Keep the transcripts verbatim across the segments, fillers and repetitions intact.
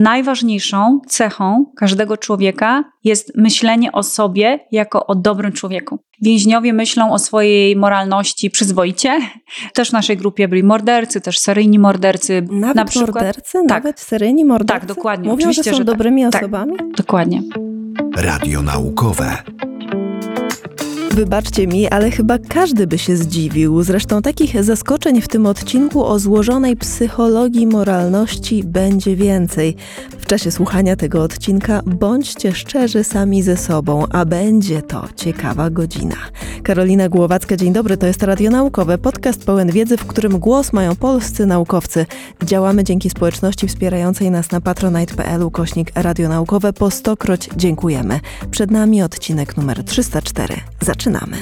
najważniejszą cechą każdego człowieka jest myślenie o sobie jako o dobrym człowieku. Więźniowie myślą o swojej moralności przyzwoicie. Też w naszej grupie byli mordercy, też seryjni mordercy. Nawet na przykład, mordercy? Tak. Nawet seryjni mordercy? Tak, dokładnie. Mówią, Oczywiście, że są że dobrymi tak. osobami? Tak, dokładnie. Radio naukowe. Wybaczcie mi, ale chyba każdy by się zdziwił. Zresztą takich zaskoczeń w tym odcinku o złożonej psychologii moralności będzie więcej. W czasie słuchania tego odcinka bądźcie szczerzy sami ze sobą, a będzie to ciekawa godzina. Karolina Głowacka, dzień dobry, to jest Radio Naukowe, podcast pełen wiedzy, w którym głos mają polscy naukowcy. Działamy dzięki społeczności wspierającej nas na patronite.pl ukośnik Radio Naukowe. Po stokroć dziękujemy. Przed nami odcinek numer trzysta cztery. Zaczynamy.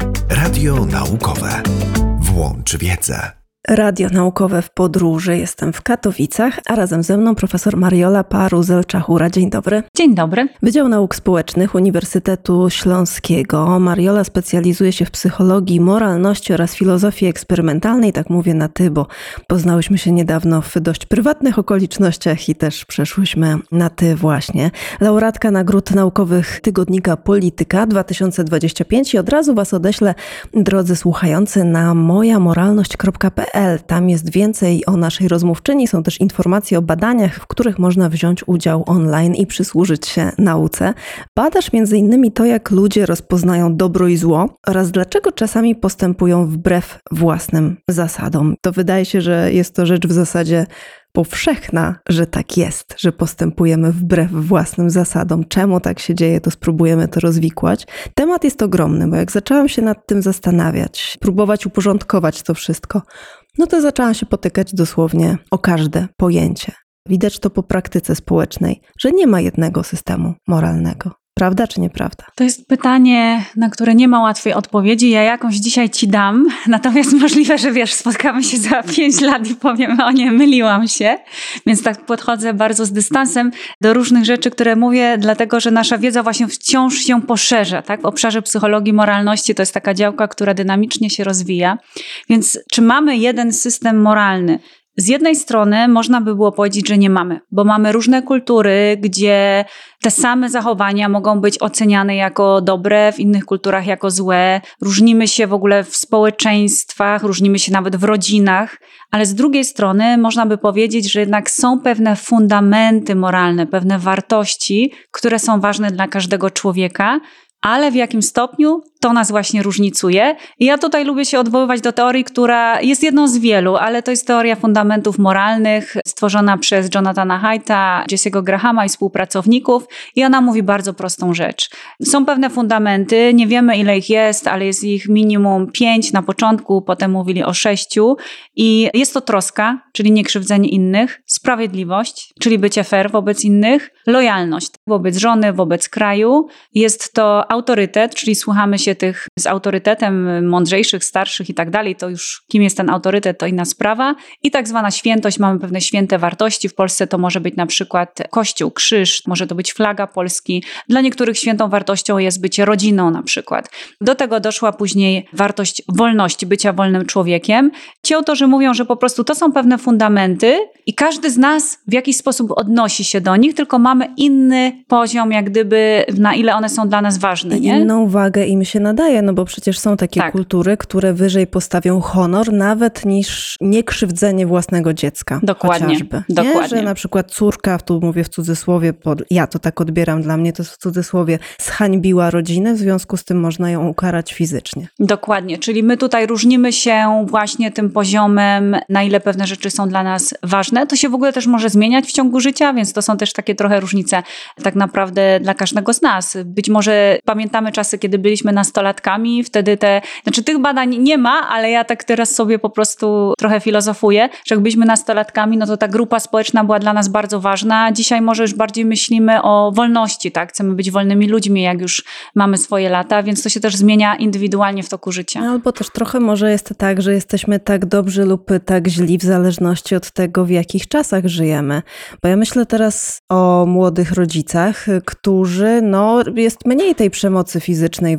Radio naukowe. Włącz wiedzę. Radio Naukowe w podróży. Jestem w Katowicach, a razem ze mną profesor Mariola Paruzel-Czachura. Dzień dobry. Dzień dobry. Wydział Nauk Społecznych Uniwersytetu Śląskiego. Mariola specjalizuje się w psychologii moralności oraz filozofii eksperymentalnej. Tak mówię na ty, bo poznałyśmy się niedawno w dość prywatnych okolicznościach i też przeszłyśmy na ty właśnie. Laureatka nagród naukowych tygodnika Polityka dwa tysiące dwudziesty piąty i od razu was odeślę, drodzy słuchający, na moja moralność kropka p l. Tam jest więcej o naszej rozmówczyni, są też informacje o badaniach, w których można wziąć udział online i przysłużyć się nauce. Badasz między innymi to, jak ludzie rozpoznają dobro i zło oraz dlaczego czasami postępują wbrew własnym zasadom. To wydaje się, że jest to rzecz w zasadzie powszechna, że tak jest, że postępujemy wbrew własnym zasadom. Czemu tak się dzieje, to spróbujemy to rozwikłać. Temat jest ogromny, bo jak zaczęłam się nad tym zastanawiać, próbować uporządkować to wszystko, no to zaczęłam się potykać dosłownie o każde pojęcie. Widać to po praktyce społecznej, że nie ma jednego systemu moralnego. Prawda czy nieprawda? To jest pytanie, na które nie ma łatwej odpowiedzi. Ja jakąś dzisiaj ci dam, natomiast możliwe, że wiesz, spotkamy się za pięć lat i powiem, o nie, myliłam się. Więc tak podchodzę bardzo z dystansem do różnych rzeczy, które mówię, dlatego że nasza wiedza właśnie wciąż się poszerza. Tak? W obszarze psychologii moralności to jest taka działka, która dynamicznie się rozwija. Więc czy mamy jeden system moralny? Z jednej strony można by było powiedzieć, że nie mamy, bo mamy różne kultury, gdzie te same zachowania mogą być oceniane jako dobre, w innych kulturach jako złe. Różnimy się w ogóle w społeczeństwach, różnimy się nawet w rodzinach, ale z drugiej strony można by powiedzieć, że jednak są pewne fundamenty moralne, pewne wartości, które są ważne dla każdego człowieka, ale w jakim stopniu to nas właśnie różnicuje. I ja tutaj lubię się odwoływać do teorii, która jest jedną z wielu, ale to jest teoria fundamentów moralnych stworzona przez Jonathana Haidta, Jesse'ego Grahama i współpracowników i ona mówi bardzo prostą rzecz. Są pewne fundamenty, nie wiemy ile ich jest, ale jest ich minimum pięć na początku, potem mówili o sześciu i jest to troska, czyli niekrzywdzenie innych, sprawiedliwość, czyli bycie fair wobec innych, lojalność wobec żony, wobec kraju, jest to autorytet, czyli słuchamy się tych z autorytetem mądrzejszych, starszych i tak dalej, to już kim jest ten autorytet, to inna sprawa. I tak zwana świętość, mamy pewne święte wartości. W Polsce to może być na przykład Kościół, krzyż, może to być flaga Polski. Dla niektórych świętą wartością jest bycie rodziną na przykład. Do tego doszła później wartość wolności, bycia wolnym człowiekiem. Ci autorzy mówią, że po prostu to są pewne fundamenty i każdy z nas w jakiś sposób odnosi się do nich, tylko mamy inny poziom, jak gdyby na ile one są dla nas ważne. Nie? Inną wagę im się nadaje, no bo przecież są takie tak. kultury, które wyżej postawią honor nawet niż niekrzywdzenie własnego dziecka. Dokładnie. Chociażby. Dokładnie. Nie? Że na przykład córka, tu mówię w cudzysłowie, bo ja to tak odbieram, dla mnie to jest w cudzysłowie, zhańbiła rodzinę, w związku z tym można ją ukarać fizycznie. Dokładnie, czyli my tutaj różnimy się właśnie tym poziomem, na ile pewne rzeczy są dla nas ważne. To się w ogóle też może zmieniać w ciągu życia, więc to są też takie trochę różnice tak naprawdę dla każdego z nas. Być może pamiętamy czasy, kiedy byliśmy nastolatkami, wtedy te, znaczy tych badań nie ma, ale ja tak teraz sobie po prostu trochę filozofuję, że jak byliśmy nastolatkami, no to ta grupa społeczna była dla nas bardzo ważna. Dzisiaj może już bardziej myślimy o wolności, tak? Chcemy być wolnymi ludźmi, jak już mamy swoje lata, więc to się też zmienia indywidualnie w toku życia. Albo też trochę może jest tak, że jesteśmy tak dobrzy lub tak źli w zależności od tego, w jakich czasach żyjemy. Bo ja myślę teraz o młodych rodzicach, którzy, no jest mniej tej przemocy fizycznej wobec dzieci,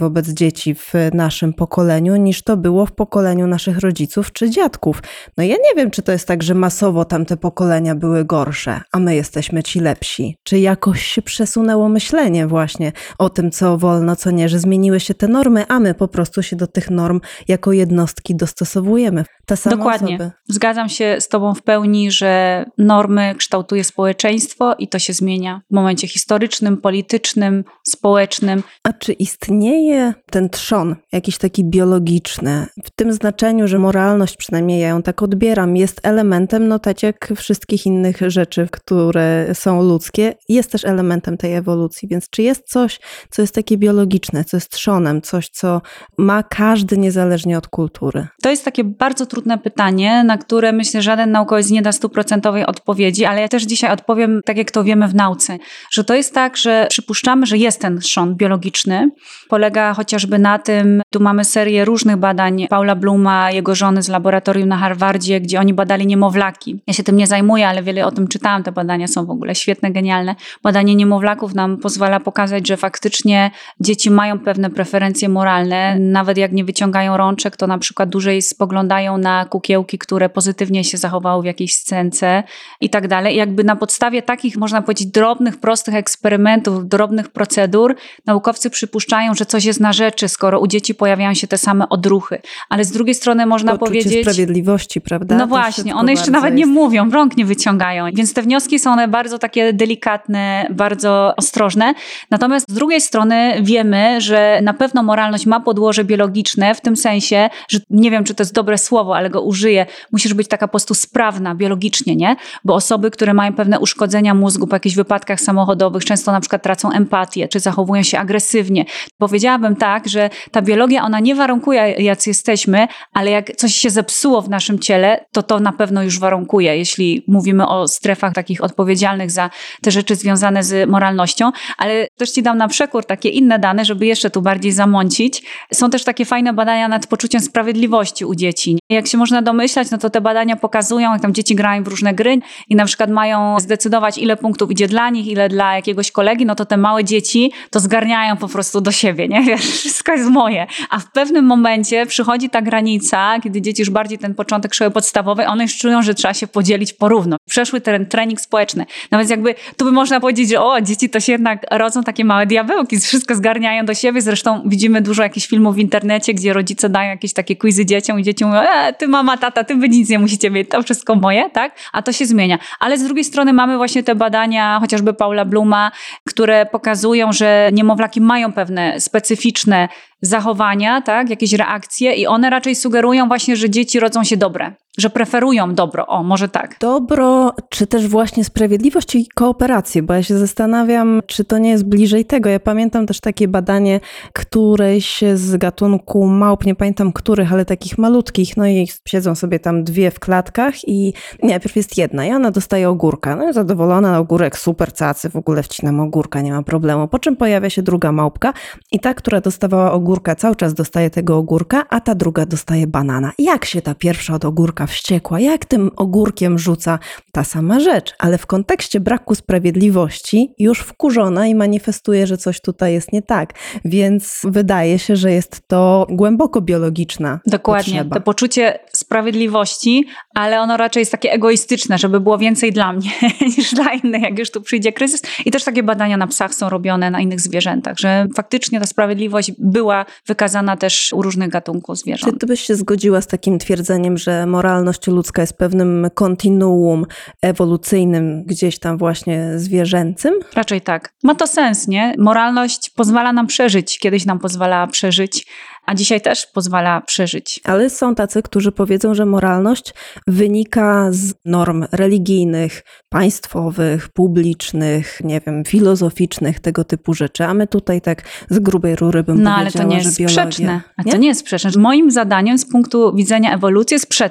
dzieci w naszym pokoleniu, niż to było w pokoleniu naszych rodziców czy dziadków. No ja nie wiem, czy to jest tak, że masowo tamte pokolenia były gorsze, a my jesteśmy ci lepsi. Czy jakoś się przesunęło myślenie właśnie o tym, co wolno, co nie, że zmieniły się te normy, a my po prostu się do tych norm jako jednostki dostosowujemy. Te same Dokładnie. osoby. Zgadzam się z tobą w pełni, że normy kształtuje społeczeństwo i to się zmienia w momencie historycznym, politycznym, społecznym. A czy istnieje ten trzon, jakiś taki biologiczny, w tym znaczeniu, że moralność, przynajmniej ja ją tak odbieram, jest elementem, no tak jak wszystkich innych rzeczy, które są ludzkie, jest też elementem tej ewolucji, więc czy jest coś, co jest takie biologiczne, co jest trzonem, coś, co ma każdy niezależnie od kultury? To jest takie bardzo trudne pytanie, na które myślę, że żaden naukowiec nie da stuprocentowej odpowiedzi, ale ja też dzisiaj odpowiem tak, jak to wiemy w nauce, że to jest tak, że przypuszczamy, że jest ten trzon biologiczny. Polega chociażby na tym, tu mamy serię różnych badań Paula Blooma, jego żony z laboratorium na Harvardzie, gdzie oni badali niemowlaki. Ja się tym nie zajmuję, ale wiele o tym czytałam, te badania są w ogóle świetne, genialne. Badanie niemowlaków nam pozwala pokazać, że faktycznie dzieci mają pewne preferencje moralne, nawet jak nie wyciągają rączek, to na przykład dłużej spoglądają na kukiełki, które pozytywnie się zachowały w jakiejś scence i tak dalej. Jakby na podstawie takich, można powiedzieć, drobnych, prostych eksperymentów, drobnych procedur, naukowcy przypuszczają, że coś jest na rzeczy, skoro u dzieci pojawiają się te same odruchy. Ale z drugiej strony można Poczucie powiedzieć... sprawiedliwości, prawda? No To właśnie, one jeszcze nawet jest... nie mówią, rąk nie wyciągają. Więc te wnioski są one bardzo takie delikatne, bardzo ostrożne. Natomiast z drugiej strony wiemy, że na pewno moralność ma podłoże biologiczne, w tym sensie, że nie wiem, czy to jest dobre słowo, ale go użyję, musisz być taka po prostu sprawna biologicznie, nie? Bo osoby, które mają pewne uszkodzenia mózgu po jakichś wypadkach samochodowych, często na przykład tracą empatię, czy zachowują się agresywnie. Powiedziałabym tak, że ta biologia, ona nie warunkuje, jacy jesteśmy, ale jak coś się zepsuło w naszym ciele, to to na pewno już warunkuje, jeśli mówimy o strefach takich odpowiedzialnych za te rzeczy związane z moralnością. Ale też ci dam na przekór takie inne dane, żeby jeszcze tu bardziej zamącić. Są też takie fajne badania nad poczuciem sprawiedliwości u dzieci. Jak się można domyślać, no to te badania pokazują, jak tam dzieci grają w różne gry i na przykład mają zdecydować, ile punktów idzie dla nich, ile dla jakiegoś kolegi, no to te małe dzieci to zgarniają po prostu do siebie, nie? Wiesz, wszystko jest moje. A w pewnym momencie przychodzi ta granica, kiedy dzieci już bardziej ten początek szkoły podstawowej, one już czują, że trzeba się podzielić porówno. Przeszły ten trening społeczny. No więc jakby tu by można powiedzieć, że o, dzieci to się jednak rodzą takie małe diabełki, wszystko zgarniają do siebie. Zresztą widzimy dużo jakichś filmów w internecie, gdzie rodzice dają jakieś takie quizy dzieciom i dzieci mówią, e, ty mama, tata, ty wy nic nie musicie mieć, to wszystko moje, tak? A to się zmienia. Ale z drugiej strony mamy właśnie te badania, chociażby Paula Blooma, które pokazują, że niemowlaki mają pewne specyficzne zachowania, tak, jakieś reakcje i one raczej sugerują właśnie, że dzieci rodzą się dobre, że preferują dobro, o, może tak. Dobro, czy też właśnie sprawiedliwość i kooperację, bo ja się zastanawiam, czy to nie jest bliżej tego. Ja pamiętam też takie badanie którejś z gatunku małp, nie pamiętam których, ale takich malutkich, no i siedzą sobie tam dwie w klatkach i najpierw jest jedna i ona dostaje ogórka, no i zadowolona, ogórek, super, cacy, w ogóle wcinam ogórka, nie ma problemu, po czym pojawia się druga małpka i ta, która dostawała ogórka, cały czas dostaje tego ogórka, a ta druga dostaje banana. Jak się ta pierwsza od ogórka wściekła, jak tym ogórkiem rzuca, ta sama rzecz, ale w kontekście braku sprawiedliwości już wkurzona i manifestuje, że coś tutaj jest nie tak. Więc wydaje się, że jest to głęboko biologiczna Dokładnie, potrzeba. to poczucie sprawiedliwości, ale ono raczej jest takie egoistyczne, żeby było więcej dla mnie niż dla innych, jak już tu przyjdzie kryzys. I też takie badania na psach są robione, na innych zwierzętach, że faktycznie ta sprawiedliwość była wykazana też u różnych gatunków zwierząt. Czy ty byś się zgodziła z takim twierdzeniem, że moralność ludzka jest pewnym kontinuum ewolucyjnym, gdzieś tam właśnie zwierzęcym? Raczej tak. Ma to sens, nie? Moralność pozwala nam przeżyć. Kiedyś nam pozwalała przeżyć, a dzisiaj też pozwala przeżyć. Ale są tacy, którzy powiedzą, że moralność wynika z norm religijnych, państwowych, publicznych, nie wiem, filozoficznych, tego typu rzeczy. A my tutaj tak z grubej rury bym no, powiedziała, ale to nie jest że biologia... sprzeczne. A nie? to nie jest sprzeczne. Moim zadaniem z punktu widzenia ewolucji jest przetrwać.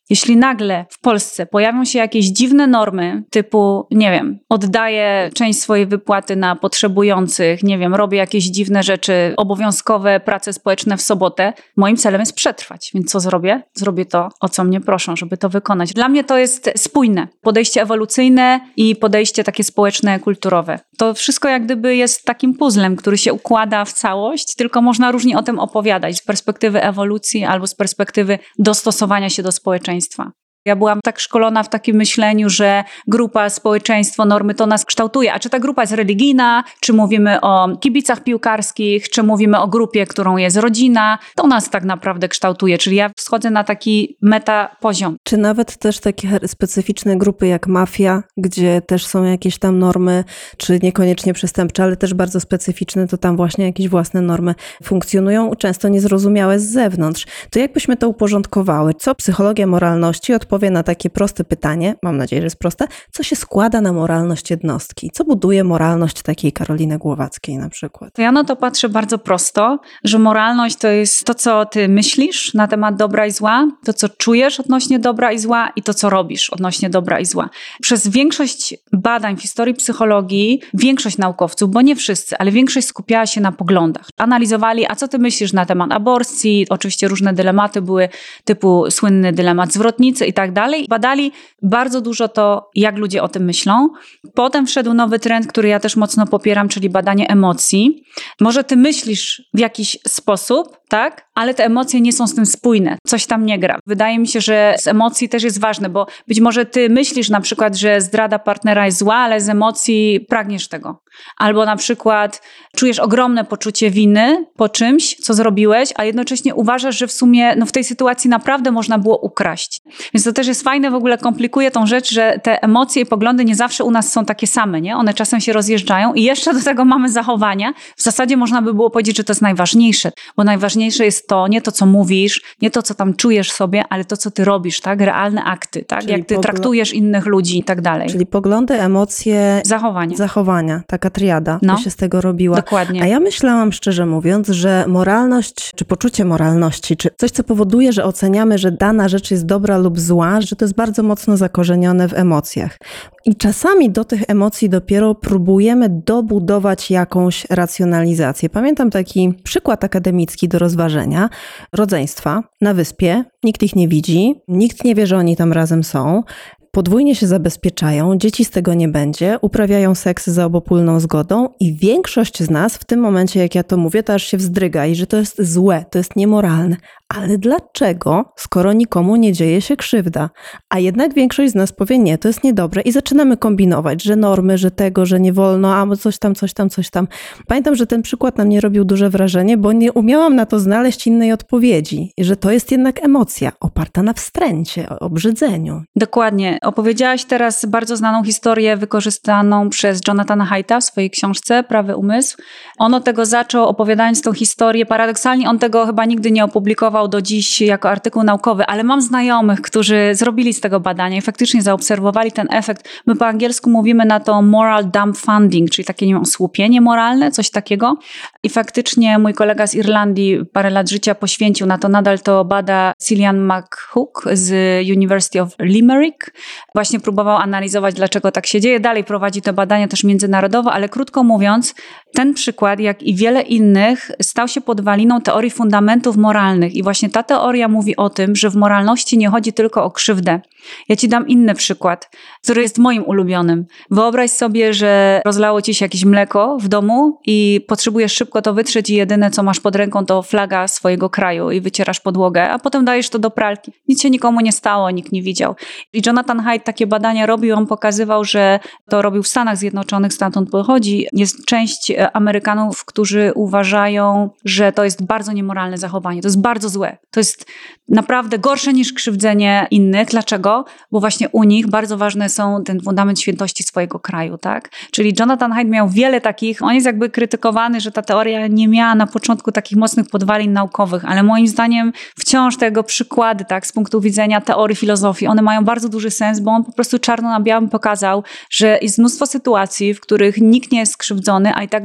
Jeśli nagle w Polsce pojawią się jakieś dziwne normy typu, nie wiem, oddaję część swojej wypłaty na potrzebujących, nie wiem, robię jakieś dziwne rzeczy, obowiązkowe prace społeczne w sobotę, moim celem jest przetrwać. Więc co zrobię? Zrobię to, o co mnie proszą, żeby to wykonać. Dla mnie to jest spójne. Podejście ewolucyjne i podejście takie społeczne, kulturowe. To wszystko jak gdyby jest takim puzzlem, który się układa w całość, tylko można różnie o tym opowiadać z perspektywy ewolucji albo z perspektywy dostosowania się do społeczeństwa. Ja byłam tak szkolona w takim myśleniu, że grupa, społeczeństwo, normy to nas kształtuje. A czy ta grupa jest religijna, czy mówimy o kibicach piłkarskich, czy mówimy o grupie, którą jest rodzina, to nas tak naprawdę kształtuje. Czyli ja schodzę na taki meta poziom. Czy nawet też takie specyficzne grupy jak mafia, gdzie też są jakieś tam normy, czy niekoniecznie przestępcze, ale też bardzo specyficzne, to tam właśnie jakieś własne normy funkcjonują, często niezrozumiałe z zewnątrz. To jakbyśmy to uporządkowały? Co psychologia moralności odpowiada na takie proste pytanie, mam nadzieję, że jest proste, co się składa na moralność jednostki? Co buduje moralność takiej Karoliny Głowackiej na przykład? Ja na to patrzę bardzo prosto, że moralność to jest to, co ty myślisz na temat dobra i zła, to, co czujesz odnośnie dobra i zła i to, co robisz odnośnie dobra i zła. Przez większość badań w historii psychologii, większość naukowców, bo nie wszyscy, ale większość skupiała się na poglądach. Analizowali, a co ty myślisz na temat aborcji, oczywiście różne dylematy były, typu słynny dylemat zwrotnicy i tak dalej. Badali bardzo dużo to, jak ludzie o tym myślą. Potem wszedł nowy trend, który ja też mocno popieram, czyli badanie emocji. Może ty myślisz w jakiś sposób, tak? Ale te emocje nie są z tym spójne. Coś tam nie gra. Wydaje mi się, że z emocji też jest ważne, bo być może ty myślisz na przykład, że zdrada partnera jest zła, ale z emocji pragniesz tego. Albo na przykład czujesz ogromne poczucie winy po czymś, co zrobiłeś, a jednocześnie uważasz, że w sumie no w tej sytuacji naprawdę można było ukraść. Więc to też jest fajne, w ogóle komplikuje tą rzecz, że te emocje i poglądy nie zawsze u nas są takie same, nie? One czasem się rozjeżdżają i jeszcze do tego mamy zachowania. W zasadzie można by było powiedzieć, że to jest najważniejsze, bo najważniejsze jest to, nie to, co mówisz, nie to, co tam czujesz sobie, ale to, co ty robisz, tak? Realne akty, tak? Czyli jak ty pogl- traktujesz innych ludzi i tak dalej. Czyli poglądy, emocje, zachowania. Zachowania, taka triada, no, to się z tego robiła. Dokładnie. A ja myślałam, szczerze mówiąc, że moralność, czy poczucie moralności, czy coś, co powoduje, że oceniamy, że dana rzecz jest dobra lub zła, że to jest bardzo mocno zakorzenione w emocjach. I czasami do tych emocji dopiero próbujemy dobudować jakąś racjonalizację. Pamiętam taki przykład akademicki do rozważenia. Rodzeństwa na wyspie, nikt ich nie widzi, nikt nie wie, że oni tam razem są. Podwójnie się zabezpieczają, dzieci z tego nie będzie, uprawiają seks za obopólną zgodą i większość z nas w tym momencie, jak ja to mówię, to aż się wzdryga i że to jest złe, to jest niemoralne. Ale dlaczego, skoro nikomu nie dzieje się krzywda? A jednak większość z nas powie nie, to jest niedobre i zaczynamy kombinować, że normy, że tego, że nie wolno, a coś tam, coś tam, coś tam. Pamiętam, że ten przykład na mnie robił duże wrażenie, bo nie umiałam na to znaleźć innej odpowiedzi, że to jest jednak emocja oparta na wstręcie, obrzydzeniu. Dokładnie. Opowiedziałaś teraz bardzo znaną historię wykorzystaną przez Jonathana Haidta w swojej książce Prawy umysł. On od tego zaczął, opowiadając tą historię. Paradoksalnie on tego chyba nigdy nie opublikował do dziś jako artykuł naukowy, ale mam znajomych, którzy zrobili z tego badania i faktycznie zaobserwowali ten efekt. My po angielsku mówimy na to moral dumbfounding, czyli takie, nie wiem, osłupienie moralne, coś takiego. I faktycznie mój kolega z Irlandii parę lat życia poświęcił na to, nadal to bada Cillian McHugh z University of Limerick. Właśnie próbował analizować, dlaczego tak się dzieje. Dalej prowadzi te badania też międzynarodowo, ale krótko mówiąc, ten przykład, jak i wiele innych, stał się podwaliną teorii fundamentów moralnych. I właśnie ta teoria mówi o tym, że w moralności nie chodzi tylko o krzywdę. Ja ci dam inny przykład, który jest moim ulubionym. Wyobraź sobie, że rozlało ci się jakieś mleko w domu i potrzebujesz szybko to wytrzeć i jedyne, co masz pod ręką, to flaga swojego kraju i wycierasz podłogę, a potem dajesz to do pralki. Nic się nikomu nie stało, nikt nie widział. I Jonathan Haidt takie badania robił, on pokazywał, że to robił w Stanach Zjednoczonych, stamtąd pochodzi. Jest część Amerykanów, którzy uważają, że to jest bardzo niemoralne zachowanie. To jest bardzo złe. To jest naprawdę gorsze niż krzywdzenie innych. Dlaczego? Bo właśnie u nich bardzo ważne są ten fundament świętości swojego kraju, tak? Czyli Jonathan Haidt miał wiele takich, on jest jakby krytykowany, że ta teoria nie miała na początku takich mocnych podwalin naukowych, ale moim zdaniem wciąż tego przykłady, tak, z punktu widzenia teorii filozofii, one mają bardzo duży sens, bo on po prostu czarno na białym pokazał, że jest mnóstwo sytuacji, w których nikt nie jest skrzywdzony, a i tak ludzie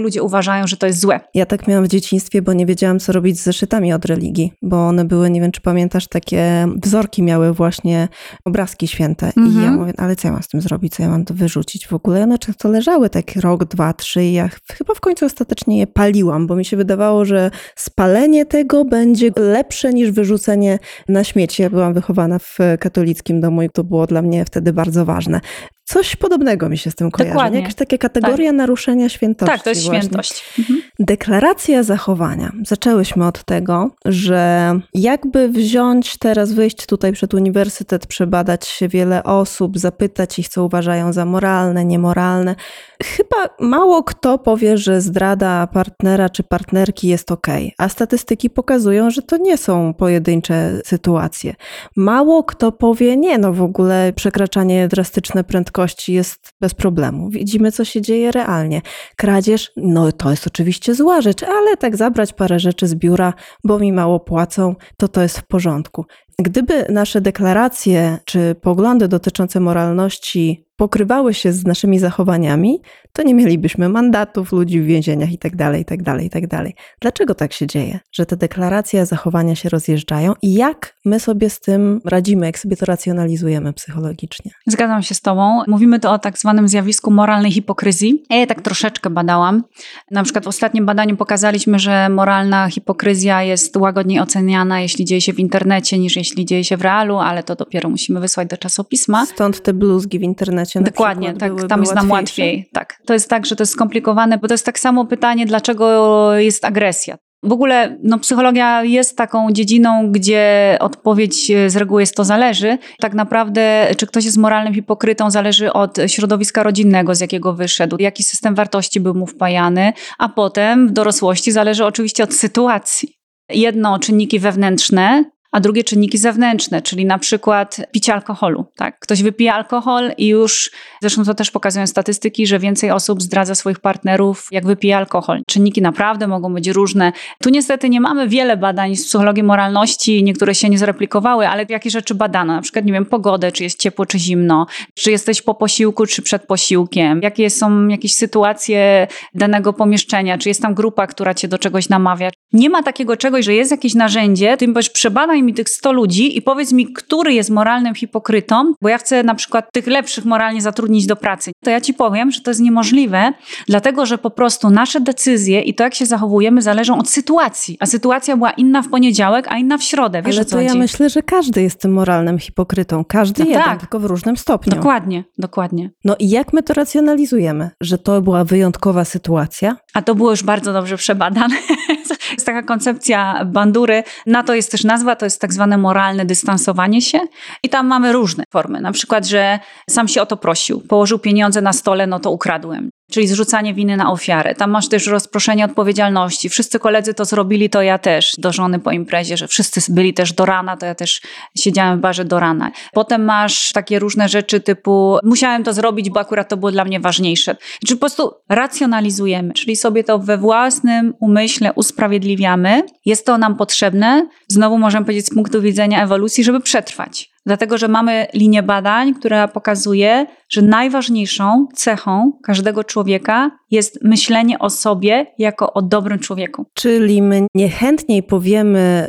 ludzie uważają, że to jest złe. Ja tak miałam w dzieciństwie, bo nie wiedziałam, co robić z zeszytami od religii, bo one były, nie wiem, czy pamiętasz, takie wzorki miały właśnie obrazki święte. Mhm. I ja mówię, ale co ja mam z tym zrobić, co ja mam to wyrzucić w ogóle? I one często leżały tak rok, dwa, trzy i ja chyba w końcu ostatecznie je paliłam, bo mi się wydawało, że spalenie tego będzie lepsze niż wyrzucenie na śmieci. Ja byłam wychowana w katolickim domu i to było dla mnie wtedy bardzo ważne. Coś podobnego mi się z tym kojarzy. Dokładnie. Jakaś taka kategoria tak. naruszenia świętości. Tak, to jest właśnie. świętość. Mhm. Deklaracja zachowania. Zaczęłyśmy od tego, że jakby wziąć teraz, wyjść tutaj przed uniwersytet, przebadać się wiele osób, zapytać ich, co uważają za moralne, niemoralne. Chyba mało kto powie, że zdrada partnera czy partnerki jest okej, a statystyki pokazują, że to nie są pojedyncze sytuacje. Mało kto powie, nie, no w ogóle przekraczanie drastyczne prędkości jest bez problemu. Widzimy, co się dzieje realnie. Kradzież, no to jest oczywiście zła rzecz, ale tak zabrać parę rzeczy z biura, bo mi mało płacą, to to jest w porządku. Gdyby nasze deklaracje czy poglądy dotyczące moralności pokrywały się z naszymi zachowaniami, to nie mielibyśmy mandatów, ludzi w więzieniach i tak dalej, i tak dalej, i tak dalej. Dlaczego tak się dzieje, że te deklaracje, zachowania się rozjeżdżają i jak my sobie z tym radzimy, jak sobie to racjonalizujemy psychologicznie? Zgadzam się z tobą. Mówimy tu o tak zwanym zjawisku moralnej hipokryzji. Ja je tak troszeczkę badałam. Na przykład w ostatnim badaniu pokazaliśmy, że moralna hipokryzja jest łagodniej oceniana, jeśli dzieje się w internecie, niż jeśli dzieje się w realu, ale to dopiero musimy wysłać do czasopisma. Stąd te bluzgi w internecie. Dokładnie, tak, były, tam jest nam łatwiej. Tak. To jest tak, że to jest skomplikowane, bo to jest tak samo pytanie, dlaczego jest agresja. W ogóle no, psychologia jest taką dziedziną, gdzie odpowiedź z reguły jest to zależy. Tak naprawdę, czy ktoś jest moralnym hipokrytą, zależy od środowiska rodzinnego, z jakiego wyszedł, jaki system wartości był mu wpajany, a potem w dorosłości zależy oczywiście od sytuacji. Jedno czynniki wewnętrzne, a drugie czynniki zewnętrzne, czyli na przykład picie alkoholu. Tak? Ktoś wypije alkohol i już, zresztą to też pokazują statystyki, że więcej osób zdradza swoich partnerów, jak wypije alkohol. Czynniki naprawdę mogą być różne. Tu niestety nie mamy wiele badań z psychologii moralności, niektóre się nie zreplikowały, ale jakie rzeczy badano? Na przykład, nie wiem, pogodę, czy jest ciepło, czy zimno, czy jesteś po posiłku, czy przed posiłkiem, jakie są jakieś sytuacje danego pomieszczenia, czy jest tam grupa, która cię do czegoś namawia. Nie ma takiego czegoś, że jest jakieś narzędzie, ty powiesz, przebadaj mi tych sto ludzi i powiedz mi, który jest moralnym hipokrytą, bo ja chcę na przykład tych lepszych moralnie zatrudnić do pracy. To ja ci powiem, że to jest niemożliwe, dlatego że po prostu nasze decyzje i to, jak się zachowujemy, zależą od sytuacji. A sytuacja była inna w poniedziałek, a inna w środę. Wiesz, ale o co to ja chodzi? myślę, że każdy jest tym moralnym hipokrytą. Każdy No jeden, tak. tylko w różnym stopniu. Dokładnie, dokładnie. No i jak my to racjonalizujemy? Że to była wyjątkowa sytuacja? A to było już bardzo dobrze przebadane. Jest taka koncepcja Bandury. Na to jest też nazwa, to jest tak zwane moralne dystansowanie się. I tam mamy różne formy. Na przykład, że sam się o to prosił. Położył pieniądze na stole, no to ukradłem. Czyli zrzucanie winy na ofiarę. Tam masz też rozproszenie odpowiedzialności. Wszyscy koledzy to zrobili, to ja też. Do żony po imprezie, że wszyscy byli też do rana, to ja też siedziałem w barze do rana. Potem masz takie różne rzeczy typu musiałem to zrobić, bo akurat to było dla mnie ważniejsze. Czyli po prostu racjonalizujemy, czyli sobie to we własnym umyśle usprawiedliwiamy. Jest to nam potrzebne, znowu możemy powiedzieć z punktu widzenia ewolucji, żeby przetrwać. Dlatego, że mamy linię badań, która pokazuje, że najważniejszą cechą każdego człowieka jest myślenie o sobie jako o dobrym człowieku. Czyli my niechętniej powiemy,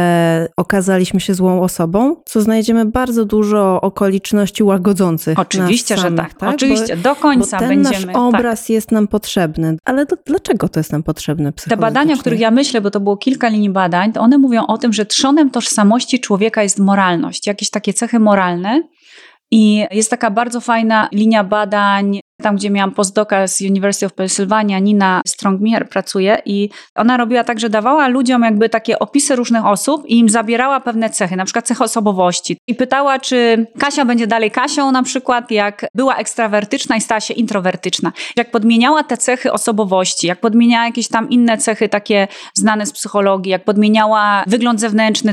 że okazaliśmy się złą osobą, co znajdziemy bardzo dużo okoliczności łagodzących. Oczywiście, nas samych, że tak. tak? Oczywiście, bo, do końca bo ten będziemy. nasz obraz tak. jest nam potrzebny. Ale do, dlaczego to jest nam potrzebne psychologicznie? Te badania, o których ja myślę, bo to było kilka linii badań, to one mówią o tym, że trzonem tożsamości człowieka jest moralność. Jakieś takie cechy moralne. I jest taka bardzo fajna linia badań, tam gdzie miałam postdoka z University of Pennsylvania, Nina Strong-Mier pracuje i ona robiła tak, że dawała ludziom jakby takie opisy różnych osób i im zabierała pewne cechy, na przykład cechy osobowości. I pytała, czy Kasia będzie dalej Kasią na przykład, jak była ekstrawertyczna i stała się introwertyczna. Jak podmieniała te cechy osobowości, jak podmieniała jakieś tam inne cechy takie znane z psychologii, jak podmieniała wygląd zewnętrzny, też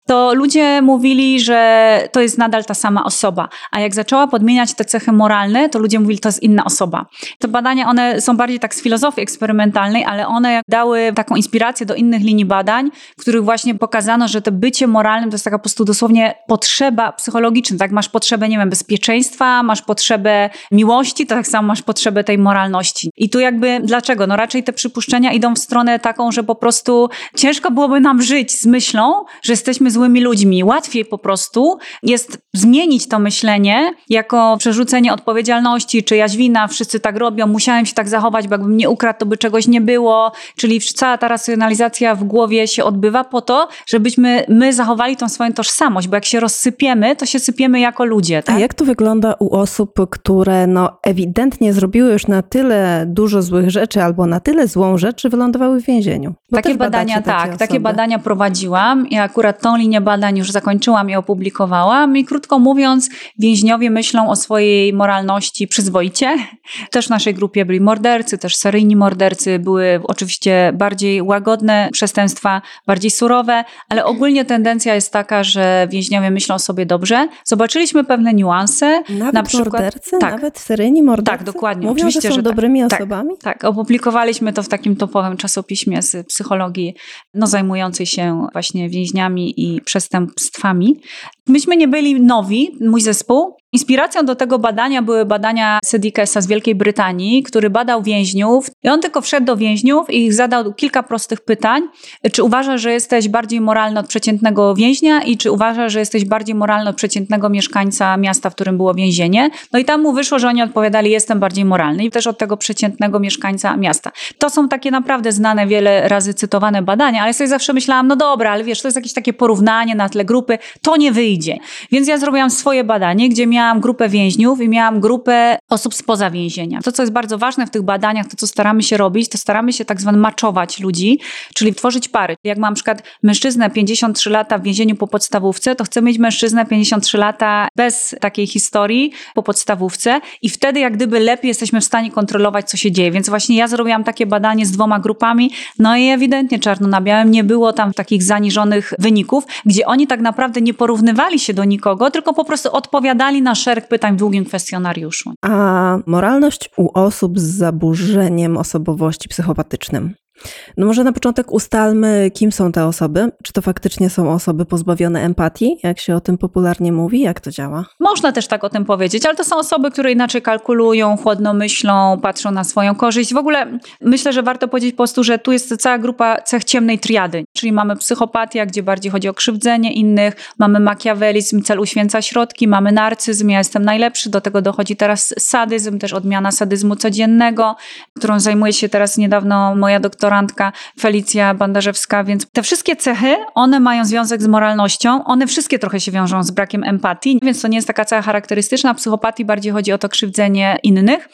to ludzie mówili, że to jest nadal ta sama osoba. A jak zaczęła podmieniać te cechy moralne, to ludzie mówili, to jest inna osoba. Te badania, one są bardziej tak z filozofii eksperymentalnej, ale one dały taką inspirację do innych linii badań, w których właśnie pokazano, że to bycie moralnym to jest taka po prostu dosłownie potrzeba psychologiczna. Tak, masz potrzebę, nie wiem, bezpieczeństwa, masz potrzebę miłości, to tak samo masz potrzebę tej moralności. I tu jakby dlaczego? No raczej te przypuszczenia idą w stronę taką, że po prostu ciężko byłoby nam żyć z myślą, że jesteśmy złymi ludźmi. Łatwiej po prostu jest zmienić to myślenie jako przerzucenie odpowiedzialności, czyjaś wina, wszyscy tak robią, musiałem się tak zachować, bo jakbym nie ukradł, to by czegoś nie było. Czyli cała ta racjonalizacja w głowie się odbywa po to, żebyśmy my zachowali tą swoją tożsamość, bo jak się rozsypiemy, to się sypiemy jako ludzie. Tak? A jak to wygląda u osób, które no ewidentnie zrobiły już na tyle dużo złych rzeczy albo na tyle złą rzecz, że wylądowały w więzieniu? Bo takie badania, takie tak, osoby. takie badania prowadziłam i akurat tą linię badań już zakończyłam i opublikowałam i krótko mówiąc, więźniowie myślą o swojej moralności przyzwoicie. Też w naszej grupie byli mordercy, też seryjni mordercy, były oczywiście bardziej łagodne przestępstwa, bardziej surowe, ale ogólnie tendencja jest taka, że więźniowie myślą o sobie dobrze. Zobaczyliśmy pewne niuanse. Nawet na przykład, mordercy? tak, Nawet seryjni mordercy? Tak, dokładnie. Mówią, oczywiście, że są że dobrymi tak. osobami? Tak, tak, opublikowaliśmy to w takim topowym czasopiśmie z psychologii, no zajmującej się właśnie więźniami i przestępstwami. Myśmy nie byli nowi, mój zespół. Inspiracją do tego badania były badania Sedikesa z Wielkiej Brytanii, który badał więźniów i on tylko wszedł do więźniów i ich zadał kilka prostych pytań. Czy uważasz, że jesteś bardziej moralny od przeciętnego więźnia i czy uważasz, że jesteś bardziej moralny od przeciętnego mieszkańca miasta, w którym było więzienie? No i tam mu wyszło, że oni odpowiadali, jestem bardziej moralny i też od tego przeciętnego mieszkańca miasta. To są takie naprawdę znane, wiele razy cytowane badania, ale sobie zawsze myślałam, no dobra, ale wiesz, to jest jakieś takie porównanie na tle grupy, to nie wyjdzie. Więc ja zrobiłam swoje badanie, gdzie miałam grupę więźniów i miałam grupę osób spoza więzienia. To, co jest bardzo ważne w tych badaniach, to co staramy się robić, to staramy się tak zwane matchować ludzi, czyli tworzyć pary. Jak mam na przykład mężczyznę pięćdziesiąt trzy lata w więzieniu po podstawówce, to chcę mieć mężczyznę pięćdziesiąt trzy lata bez takiej historii po podstawówce i wtedy jak gdyby lepiej jesteśmy w stanie kontrolować, co się dzieje. Więc właśnie ja zrobiłam takie badanie z dwoma grupami, no i ewidentnie czarno na białym nie było tam takich zaniżonych wyników, gdzie oni tak naprawdę nie porównywali się do nikogo, tylko po prostu odpowiadali na szereg pytań w długim kwestionariuszu. A moralność u osób z zaburzeniem osobowości psychopatycznym. No może na początek ustalmy, kim są te osoby. Czy to faktycznie są osoby pozbawione empatii, jak się o tym popularnie mówi? Jak to działa? Można też tak o tym powiedzieć, ale to są osoby, które inaczej kalkulują, chłodno myślą, patrzą na swoją korzyść. W ogóle myślę, że warto powiedzieć po prostu, że tu jest cała grupa cech ciemnej triady. Czyli mamy psychopatię, gdzie bardziej chodzi o krzywdzenie innych, mamy makiawelizm, cel uświęca środki, mamy narcyzm, ja jestem najlepszy, do tego dochodzi teraz sadyzm, też odmiana sadyzmu codziennego, którą zajmuje się teraz niedawno moja doktorantka Felicja Bandarzewska, więc te wszystkie cechy, one mają związek z moralnością, one wszystkie trochę się wiążą z brakiem empatii, więc to nie jest taka cecha charakterystyczna. W psychopatii bardziej chodzi o to krzywdzenie innych.